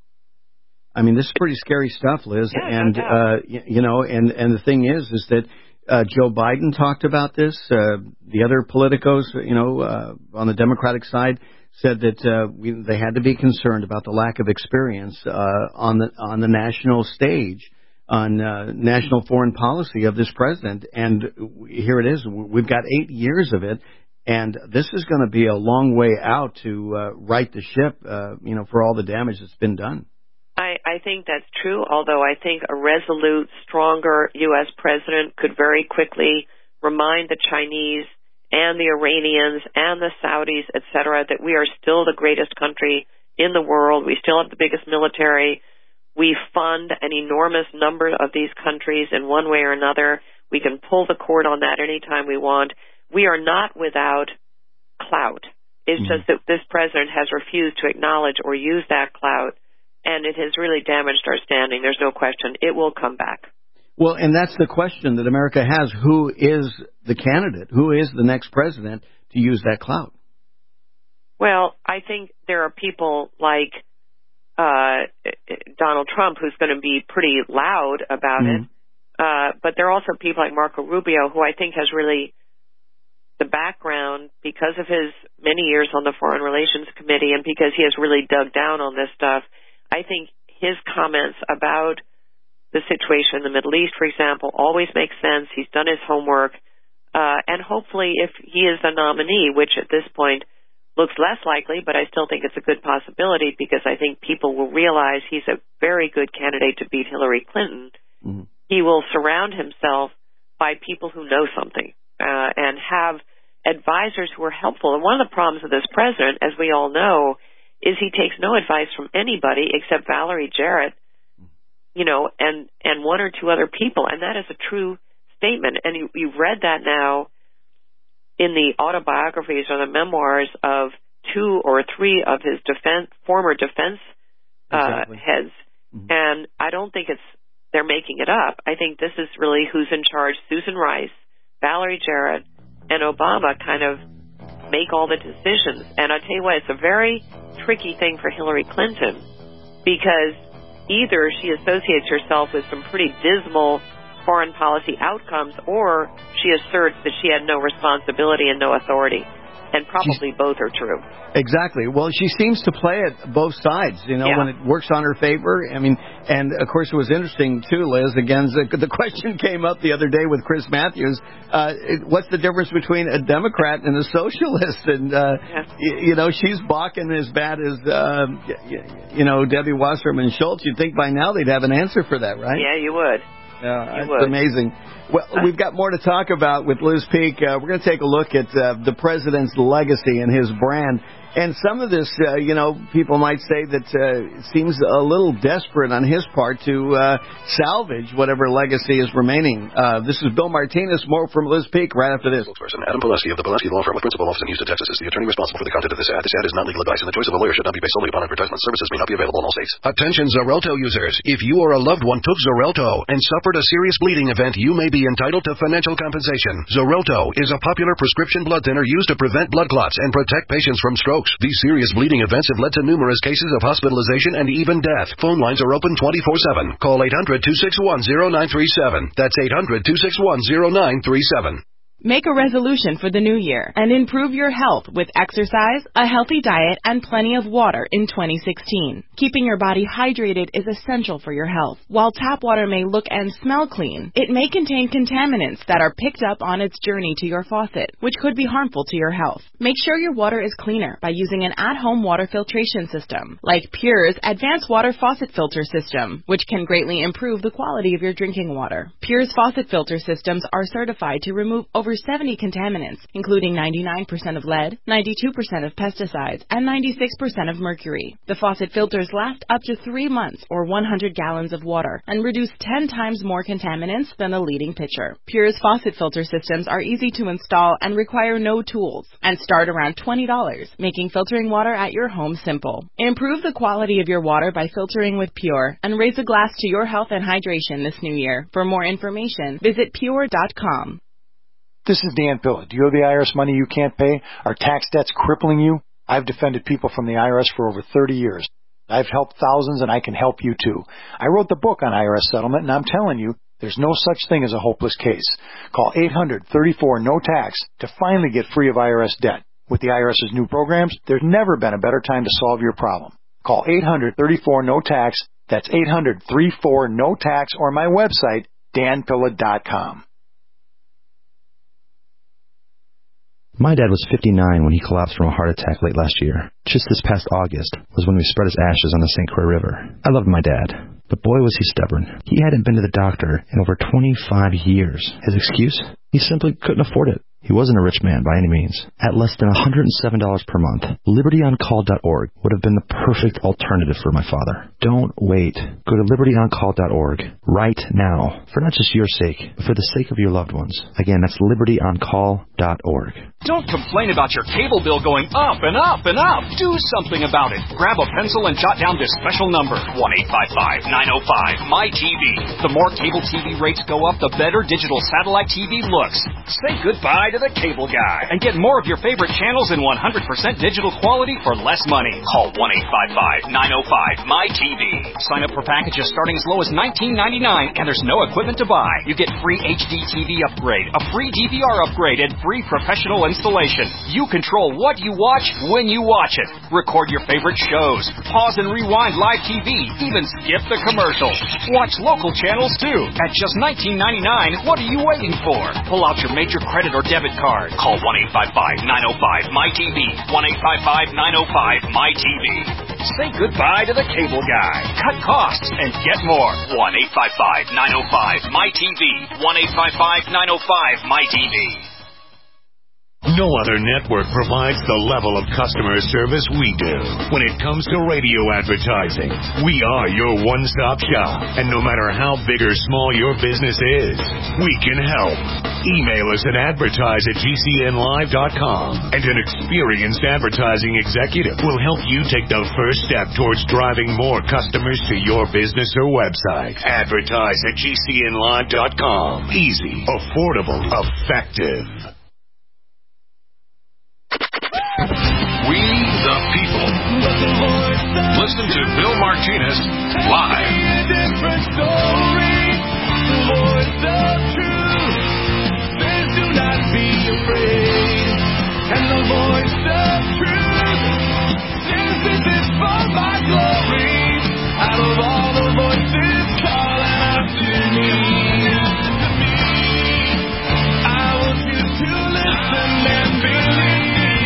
I mean, this is pretty scary stuff, Liz. Yeah, and, no doubt. uh, you know, and, and the thing is, is that uh, Joe Biden talked about this. Uh, the other politicos, you know, uh, on the Democratic side said that uh, we, they had to be concerned about the lack of experience uh, on the on the national stage, on uh, national foreign policy of this president. And here it is. We've got eight years of it, and this is going to be a long way out to uh, right the ship, uh, you know, for all the damage that's been done. I, I think that's true, although I think a resolute, stronger U S president could very quickly remind the Chinese and the Iranians and the Saudis, et cetera, that we are still the greatest country in the world. We still have the biggest military. We fund an enormous number of these countries in one way or another. We can pull the cord on that anytime we want. We are not without clout. It's mm-hmm. just that this president has refused to acknowledge or use that clout, and it has really damaged our standing. There's no question. It will come back. Well, and that's the question that America has. Who is the candidate? Who is the next president to use that clout? Well, I think there are people like uh, Donald Trump who's going to be pretty loud about mm-hmm. it. Uh, but there are also people like Marco Rubio, who I think has really the background because of his many years on the Foreign Relations Committee and because he has really dug down on this stuff. I think his comments about the situation in the Middle East, for example, always make sense. He's done his homework. Uh, and hopefully if he is the nominee, which at this point looks less likely, but I still think it's a good possibility because I think people will realize he's a very good candidate to beat Hillary Clinton. Mm-hmm. He will surround himself by people who know something uh, and have advisors who are helpful. And one of the problems with this president, as we all know, is he takes no advice from anybody except Valerie Jarrett, you know, and, and one or two other people. And that is a true statement. And you, you've read that now in the autobiographies or the memoirs of two or three of his defense, former defense uh, exactly. heads. Mm-hmm. And I don't think it's they're making it up. I think this is really who's in charge. Susan Rice, Valerie Jarrett, and Obama kind of make all the decisions. And I'll tell you what, it's a very tricky thing for Hillary Clinton because either she associates herself with some pretty dismal foreign policy outcomes or she asserts that she had no responsibility and no authority. And probably She's, both are true. Exactly. Well, she seems to play it both sides, you know, yeah. when it works on her favor. I mean, and of course it was interesting too, Liz. Again, the, the question came up the other day with Chris Matthews. Uh, it, what's the difference between a Democrat and a socialist? And, uh, yeah. y- you know, she's balking as bad as, uh, y- you know, Debbie Wasserman Schultz. You'd think by now they'd have an answer for that, right? Yeah, you would. Yeah, it's amazing. Well, we've got more to talk about with Liz Peek. Uh, we're going to take a look at uh, the president's legacy and his brand. And some of this, uh, you know, people might say that uh, it seems a little desperate on his part to uh, salvage whatever legacy is remaining. Uh, this is Bill Martinez. More from Liz Peek right after this. Spokesperson Adam Pileski of the Pileski Law Firm with principal office in Houston, Texas, is the attorney responsible for the content of this ad. This ad is not legal advice, and the choice of a lawyer should not be based solely upon advertisement. Services may not be available in all states. Attention Xarelto users. If you or a loved one took Xarelto and suffered a serious bleeding event, you may be entitled to financial compensation. Xarelto is a popular prescription blood thinner used to prevent blood clots and protect patients from strokes. These serious bleeding events have led to numerous cases of hospitalization and even death. Phone lines are open twenty-four seven. Call eight hundred, two six one, zero nine three seven. That's eight hundred, two six one, zero nine three seven. Make a resolution for the new year and improve your health with exercise, a healthy diet, and plenty of water in twenty sixteen. Keeping your body hydrated is essential for your health. While tap water may look and smell clean, it may contain contaminants that are picked up on its journey to your faucet, which could be harmful to your health. Make sure your water is cleaner by using an at-home water filtration system, like Pure's Advanced Water Faucet Filter System, which can greatly improve the quality of your drinking water. Pure's faucet filter systems are certified to remove over seventy contaminants, including ninety-nine percent of lead, ninety-two percent of pesticides, and ninety-six percent of mercury. The faucet filters last up to three months or one hundred gallons of water and reduce ten times more contaminants than a leading pitcher. Pure's faucet filter systems are easy to install and require no tools and start around twenty dollars, making filtering water at your home simple. Improve the quality of your water by filtering with Pure and raise a glass to your health and hydration this new year. For more information, visit pure dot com. This is Dan Pilla. Do you owe the I R S money you can't pay? Are tax debts crippling you? I've defended people from the I R S for over thirty years. I've helped thousands, and I can help you too. I wrote the book on I R S settlement, and I'm telling you, there's no such thing as a hopeless case. Call eight hundred, thirty-four, no tax to finally get free of I R S debt. With the IRS's new programs, there's never been a better time to solve your problem. Call eight hundred, thirty-four, N O T A X. That's eight hundred, thirty-four, N O T A X, or my website, dan pilla dot com. My dad was fifty-nine when he collapsed from a heart attack late last year. Just this past August was when we spread his ashes on the Saint Croix River. I loved my dad, but boy was he stubborn. He hadn't been to the doctor in over twenty-five years. His excuse? He simply couldn't afford it. He wasn't a rich man by any means. At less than one hundred seven dollars per month, liberty on call dot org would have been the perfect alternative for my father. Don't wait. Go to liberty on call dot org right now, for not just your sake, but for the sake of your loved ones. Again, that's liberty on call dot org. Don't complain about your cable bill going up and up and up. Do something about it. Grab a pencil and jot down this special number, one eight five five, nine oh five, M Y T V. The more cable T V rates go up, the better digital satellite T V looks. Say goodbye to the cable guy and get more of your favorite channels in one hundred percent digital quality for less money. Call one eight five five, nine oh five, M Y T V. Sign up for packages starting as low as nineteen ninety-nine, and there's no equipment to buy. You get free H D T V upgrade, a free D V R upgrade, and free professional installation. You control what you watch when you watch it. Record your favorite shows, pause and rewind live T V, even skip the commercials. Watch local channels too. At just nineteen ninety-nine, what are you waiting for? Pull out your major credit or debit card. Call one eight five five, nine oh five, M Y T V. one eight five five, nine oh five, M Y T V. Say goodbye to the cable guy. Cut costs and get more. one eight five five, nine oh five, M Y T V. one eight five five, nine oh five, M Y T V. No other network provides the level of customer service we do. When it comes to radio advertising, we are your one-stop shop. And no matter how big or small your business is, we can help. Email us at advertise at G C N live dot com, and an experienced advertising executive will help you take the first step towards driving more customers to your business or website. Advertise at G C N live dot com. Easy, affordable, effective. We the people. Listen to Bill Martinez live. Do not be afraid. And the voice of truth says this is for my glory. Out of all the voices calling out to me, to me, I want you to listen and believe.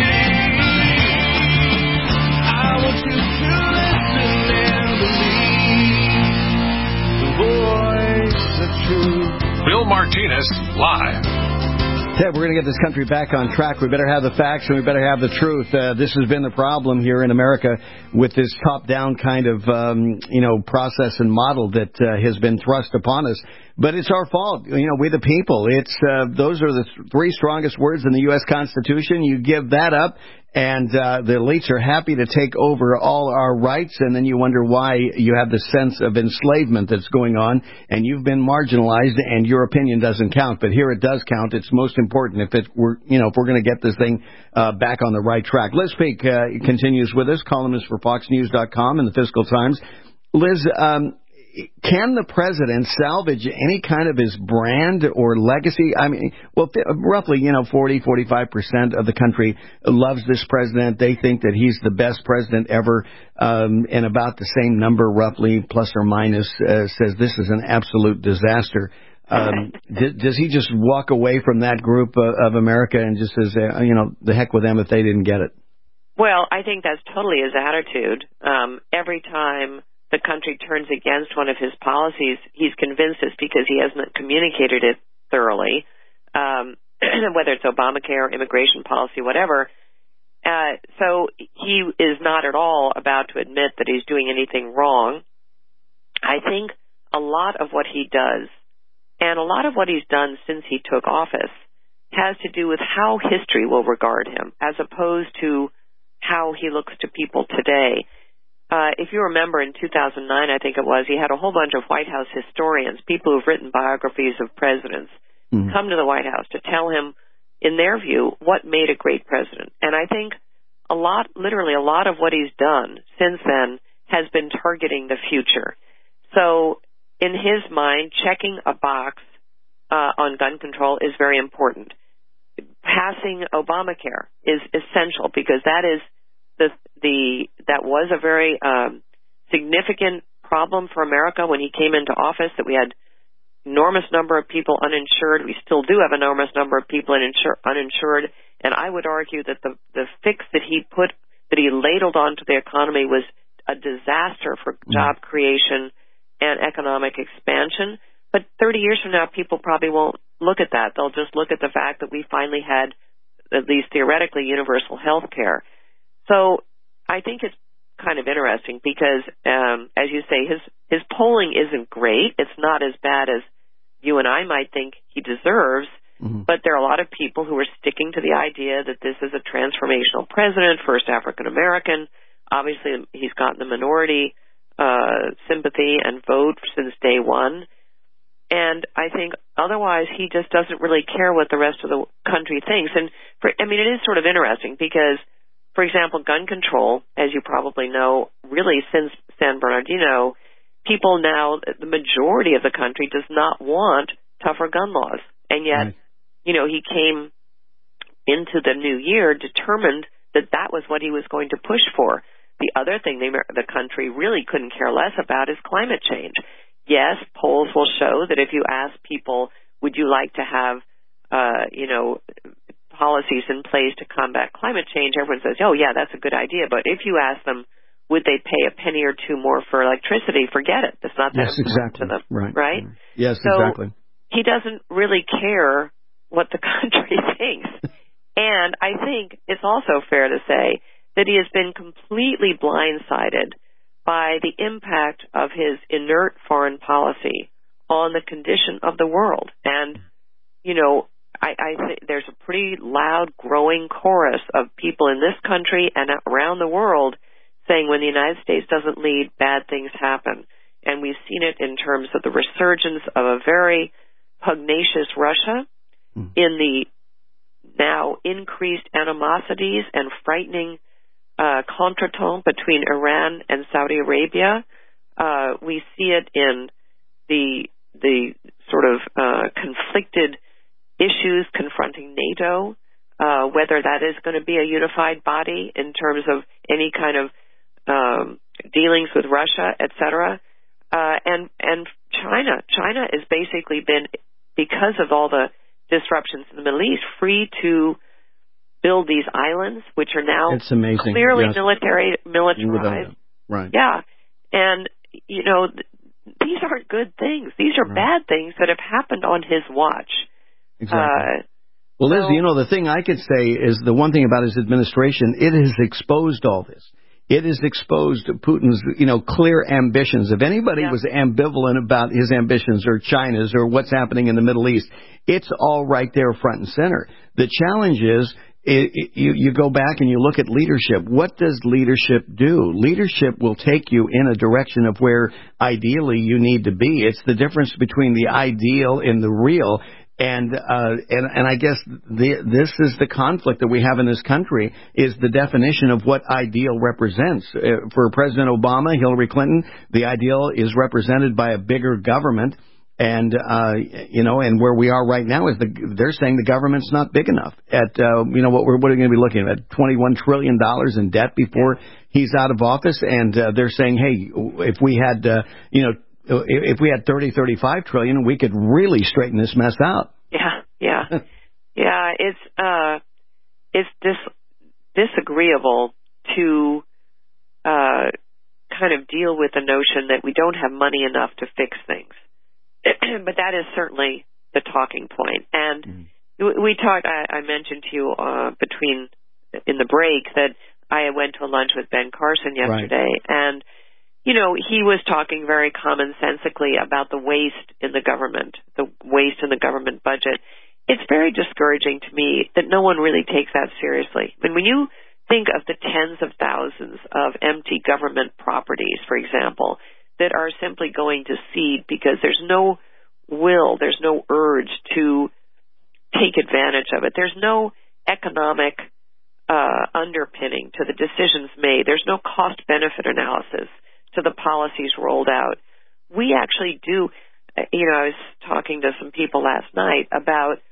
I want you to listen and believe. The voice of truth. Bill Martinez live. Yeah, we're going to get this country back on track. We better have the facts and we better have the truth. Uh, this has been the problem here in America with this top-down kind of, um, you know, process and model that uh, has been thrust upon us. But it's our fault. You know, we the people. It's uh, those are the three strongest words in the U S Constitution. You give that up, and uh, the elites are happy to take over all our rights, and then you wonder why you have the sense of enslavement that's going on, and you've been marginalized, and your opinion doesn't count. But here it does count. It's most important if it we're you know if we're going to get this thing uh, back on the right track. Liz Peek uh, continues with us, columnist for Fox News dot com and the Fiscal Times. Liz, um, can the president salvage any kind of his brand or legacy? I mean, well, roughly, you know, forty, forty-five percent of the country loves this president. They think that he's the best president ever. Um, and about the same number, roughly, plus or minus, uh, says this is an absolute disaster. Um, d- does he just walk away from that group uh, of America and just says, uh, you know, the heck with them if they didn't get it? Well, I think that's totally his attitude. Um, every time the country turns against one of his policies, he's convinced it's because he hasn't communicated it thoroughly, um, whether it's Obamacare, immigration policy, whatever. Uh, so he is not at all about to admit that he's doing anything wrong. I think a lot of what he does, and a lot of what he's done since he took office, has to do with how history will regard him, as opposed to how he looks to people today. Uh, if you remember in two thousand nine, I think it was, he had a whole bunch of White House historians, people who've written biographies of presidents, mm-hmm. come to the White House to tell him, in their view, what made a great president. And I think a lot, literally a lot of what he's done since then has been targeting the future. So in his mind, checking a box uh, on gun control is very important. passing Obamacare is essential because that is the the that was a very um, significant problem for America when he came into office. That we had enormous number of people uninsured. We still do have an enormous number of people uninsur- uninsured. And I would argue that the the fix that he put that he ladled onto the economy was a disaster for mm. job creation and economic expansion. But thirty years from now, people probably won't look at that. They'll just look at the fact that we finally had, at least theoretically, universal health care. So I think it's kind of interesting because, um, as you say, his his polling isn't great. It's not as bad as you and I might think he deserves. Mm-hmm. But there are a lot of people who are sticking to the idea that this is a transformational president, first African American. Obviously, he's gotten the minority uh, sympathy and vote since day one. And I think otherwise he just doesn't really care what the rest of the country thinks. And for, I mean, it is sort of interesting because, for example, gun control, as you probably know, really since San Bernardino, people now, the majority of the country does not want tougher gun laws. And yet, right. you know, he came into the new year determined that that was what he was going to push for. The other thing the, the country really couldn't care less about is climate change. Yes, polls will show that if you ask people, would you like to have, uh, you know, policies in place to combat climate change, everyone says, oh, yeah, that's a good idea. But if you ask them, would they pay a penny or two more for electricity, forget it. That's not that yes, important exactly. to them, right. right? Yes, so exactly. He doesn't really care what the country thinks. And I think it's also fair to say that he has been completely blindsided by the impact of his inert foreign policy on the condition of the world. And, you know, I, I think there's a pretty loud, growing chorus of people in this country and around the world saying when the United States doesn't lead, bad things happen. And we've seen it in terms of the resurgence of a very pugnacious Russia, mm. in the now increased animosities and frightening Uh, contretemps between Iran and Saudi Arabia. Uh, we see it in the the sort of uh, conflicted issues confronting NATO, uh, whether that is going to be a unified body in terms of any kind of um, dealings with Russia, et cetera. Uh, and and China, China has basically been, because of all the disruptions in the Middle East, free to build these islands, which are now it's amazing. clearly yes. military militarized. Right. Yeah. And, you know, th- these aren't good things. These are right. bad things that have happened on his watch. Exactly. Uh, well, Liz, so, you know, the thing I could say is the one thing about his administration, it has exposed all this. It has exposed Putin's, you know, clear ambitions. If anybody yeah. was ambivalent about his ambitions or China's or what's happening in the Middle East, it's all right there front and center. The challenge is, It, it, you, you go back and you look at leadership. What does leadership do? Leadership will take you in a direction of where ideally you need to be. It's the difference between the ideal and the real. And uh, and, and I guess the, this is the conflict that we have in this country, is the definition of what ideal represents. Uh, for President Obama, Hillary Clinton, the ideal is represented by a bigger government. And, uh, you know, and where we are right now is the, they're saying the government's not big enough at, uh, you know, what we're, what are we going to be looking at? twenty-one trillion dollars in debt before he's out of office. And, uh, they're saying, hey, if we had, uh, you know, if we had thirty, thirty-five trillion, we could really straighten this mess out. Yeah. Yeah. yeah. It's, uh, it's dis- disagreeable to, uh, kind of deal with the notion that we don't have money enough to fix things. But that is certainly the talking point. And mm-hmm. we talked, I, I mentioned to you uh, between, in the break, that I went to a lunch with Ben Carson yesterday. Right. And, you know, he was talking very commonsensically about the waste in the government, the waste in the government budget. It's very discouraging to me that no one really takes that seriously. I mean, when you think of the tens of thousands of empty government properties, for example, that are simply going to seed because there's no will, there's no urge to take advantage of it. There's no economic uh, underpinning to the decisions made. There's no cost-benefit analysis to the policies rolled out. We actually do, you know, I was talking to some people last night about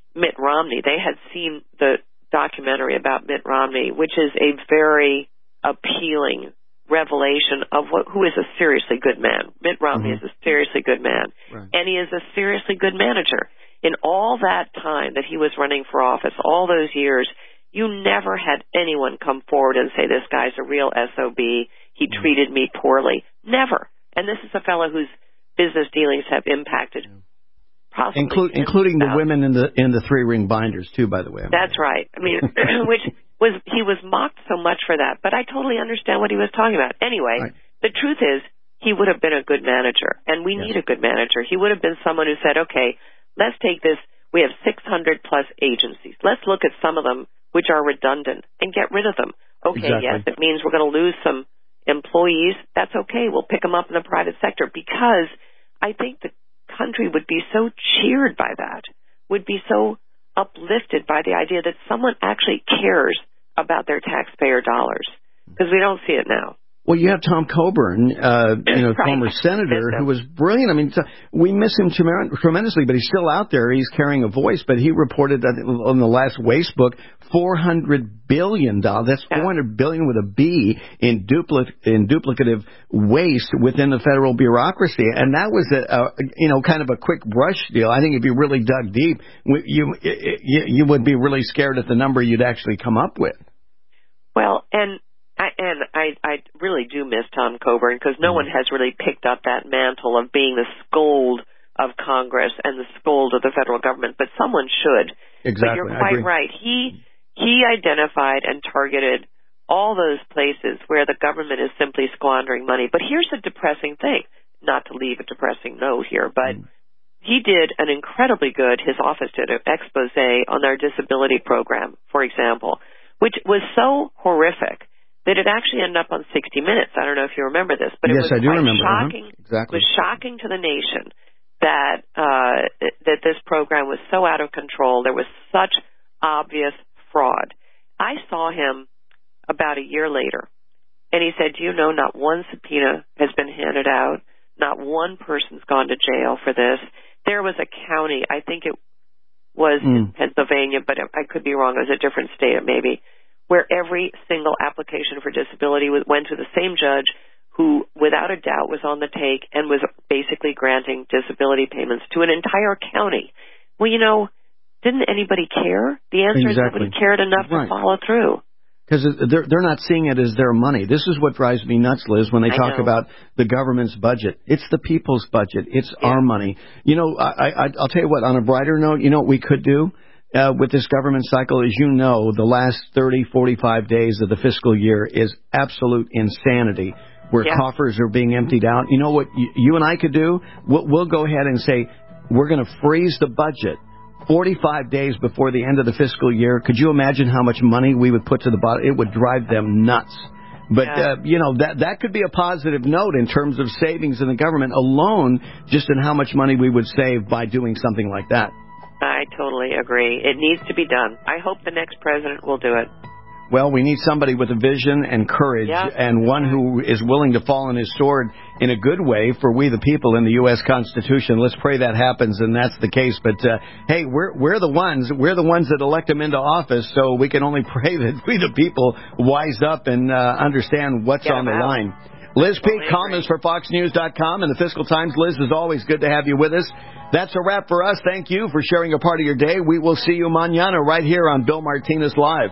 Mitt Romney. They had seen the documentary about Mitt Romney, which is a very appealing revelation of what, who is a seriously good man. Mitt Romney mm-hmm. is a seriously good man, right. and he is a seriously good manager. In all that time that he was running for office, all those years, you never had anyone come forward and say, this guy's a real S O B, he mm-hmm. treated me poorly. Never. And this is a fellow whose business dealings have impacted possibly Inclu- including the women in the in the three-ring binders, too, by the way. That's right. I mean, which was he was mocked so much for that, but I totally understand what he was talking about. Anyway, right. the truth is, he would have been a good manager, and we yes. need a good manager. He would have been someone who said, okay, let's take this. We have six hundred plus agencies. Let's look at some of them which are redundant and get rid of them. Okay, exactly. yes, it means we're going to lose some employees. That's okay. We'll pick them up in the private sector, because I think the country would be so cheered by that, would be so uplifted by the idea that someone actually cares about their taxpayer dollars, because we don't see it now. Well, you have Tom Coburn, uh, you know, right. former senator, who was brilliant. I mean, we miss him tremendously, but he's still out there. He's carrying a voice. But he reported that on the last Waste book, four hundred billion dollars. That's four hundred billion dollars with a B in, dupli- in duplicative waste within the federal bureaucracy. And that was a, a, you know, kind of a quick brush deal. I think if you really dug deep, you, you you would be really scared at the number you'd actually come up with. Well, and. I, and I, I really do miss Tom Coburn, because no one has really picked up that mantle of being the scold of Congress and the scold of the federal government, but someone should. Exactly. But you're quite right. He he identified and targeted all those places where the government is simply squandering money. But here's the depressing thing, not to leave a depressing note here, but mm. he did an incredibly good, his office did an expose on their disability program, for example, which was so horrific that it actually ended up on sixty minutes. I don't know if you remember this, but it yes, was I do quite remember. shocking. Uh-huh. Exactly. It was shocking to the nation that uh, that this program was so out of control. There was such obvious fraud. I saw him about a year later, and he said, do you know, not one subpoena has been handed out. Not one person's gone to jail for this. There was a county, I think it was mm. in Pennsylvania, but I could be wrong. It was a different state maybe, where every single application for disability went to the same judge, who, without a doubt, was on the take and was basically granting disability payments to an entire county. Well, you know, didn't anybody care? The answer exactly. is nobody cared enough right. to follow through. Because they're, they're not seeing it as their money. This is what drives me nuts, Liz, when they I talk know. about the government's budget. It's the people's budget. It's yeah. our money. You know, I, I, I'll tell you what, on a brighter note, you know what we could do? Uh, with this government cycle, as you know, the last thirty, forty-five days of the fiscal year is absolute insanity, where yeah. coffers are being emptied out. You know what you, you and I could do? We'll, we'll go ahead and say, we're going to freeze the budget forty-five days before the end of the fiscal year. Could you imagine how much money we would put to the bottom? It would drive them nuts. But, yeah. uh, you know, that that could be a positive note in terms of savings in the government alone, just in how much money we would save by doing something like that. I totally agree. It needs to be done. I hope the next president will do it. Well, we need somebody with a vision and courage, yeah. and one who is willing to fall on his sword in a good way for we the people in the U S Constitution. Let's pray that happens, and that's the case. But, uh, hey, we're we're the ones, we're the ones that elect him into office, so we can only pray that we the people wise up and uh, understand what's Get on the out. line. Liz Peek, columnist for Fox News dot com and the Fiscal Times. Liz, as always, good to have you with us. That's a wrap for us. Thank you for sharing a part of your day. We will see you mañana right here on Bill Martinez Live.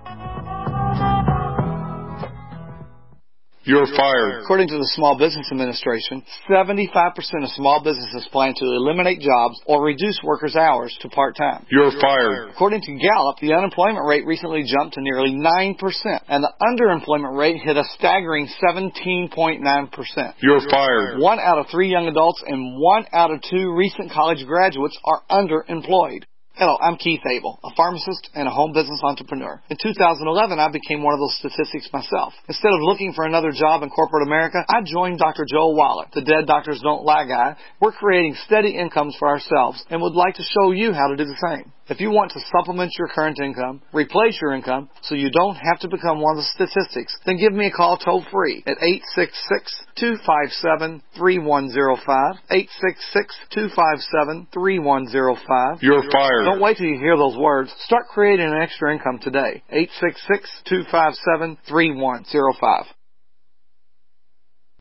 You're fired. According to the Small Business Administration, seventy-five percent of small businesses plan to eliminate jobs or reduce workers' hours to part-time. You're fired. According to Gallup, the unemployment rate recently jumped to nearly nine percent, and the underemployment rate hit a staggering seventeen point nine percent. You're fired. One out of three young adults and one out of two recent college graduates are underemployed. Hello, I'm Keith Abel, a pharmacist and a home business entrepreneur. In two thousand eleven, I became one of those statistics myself. Instead of looking for another job in corporate America, I joined Doctor Joel Wallach, the Dead Doctors Don't Lie guy. We're creating steady incomes for ourselves and would like to show you how to do the same. If you want to supplement your current income, replace your income, so you don't have to become one of the statistics, then give me a call toll free at eight six six, two five seven, three one zero five, eight six six, two five seven, three one zero five. You're fired. Don't wait till you hear those words. Start creating an extra income today. eight six six, two five seven, three one zero five.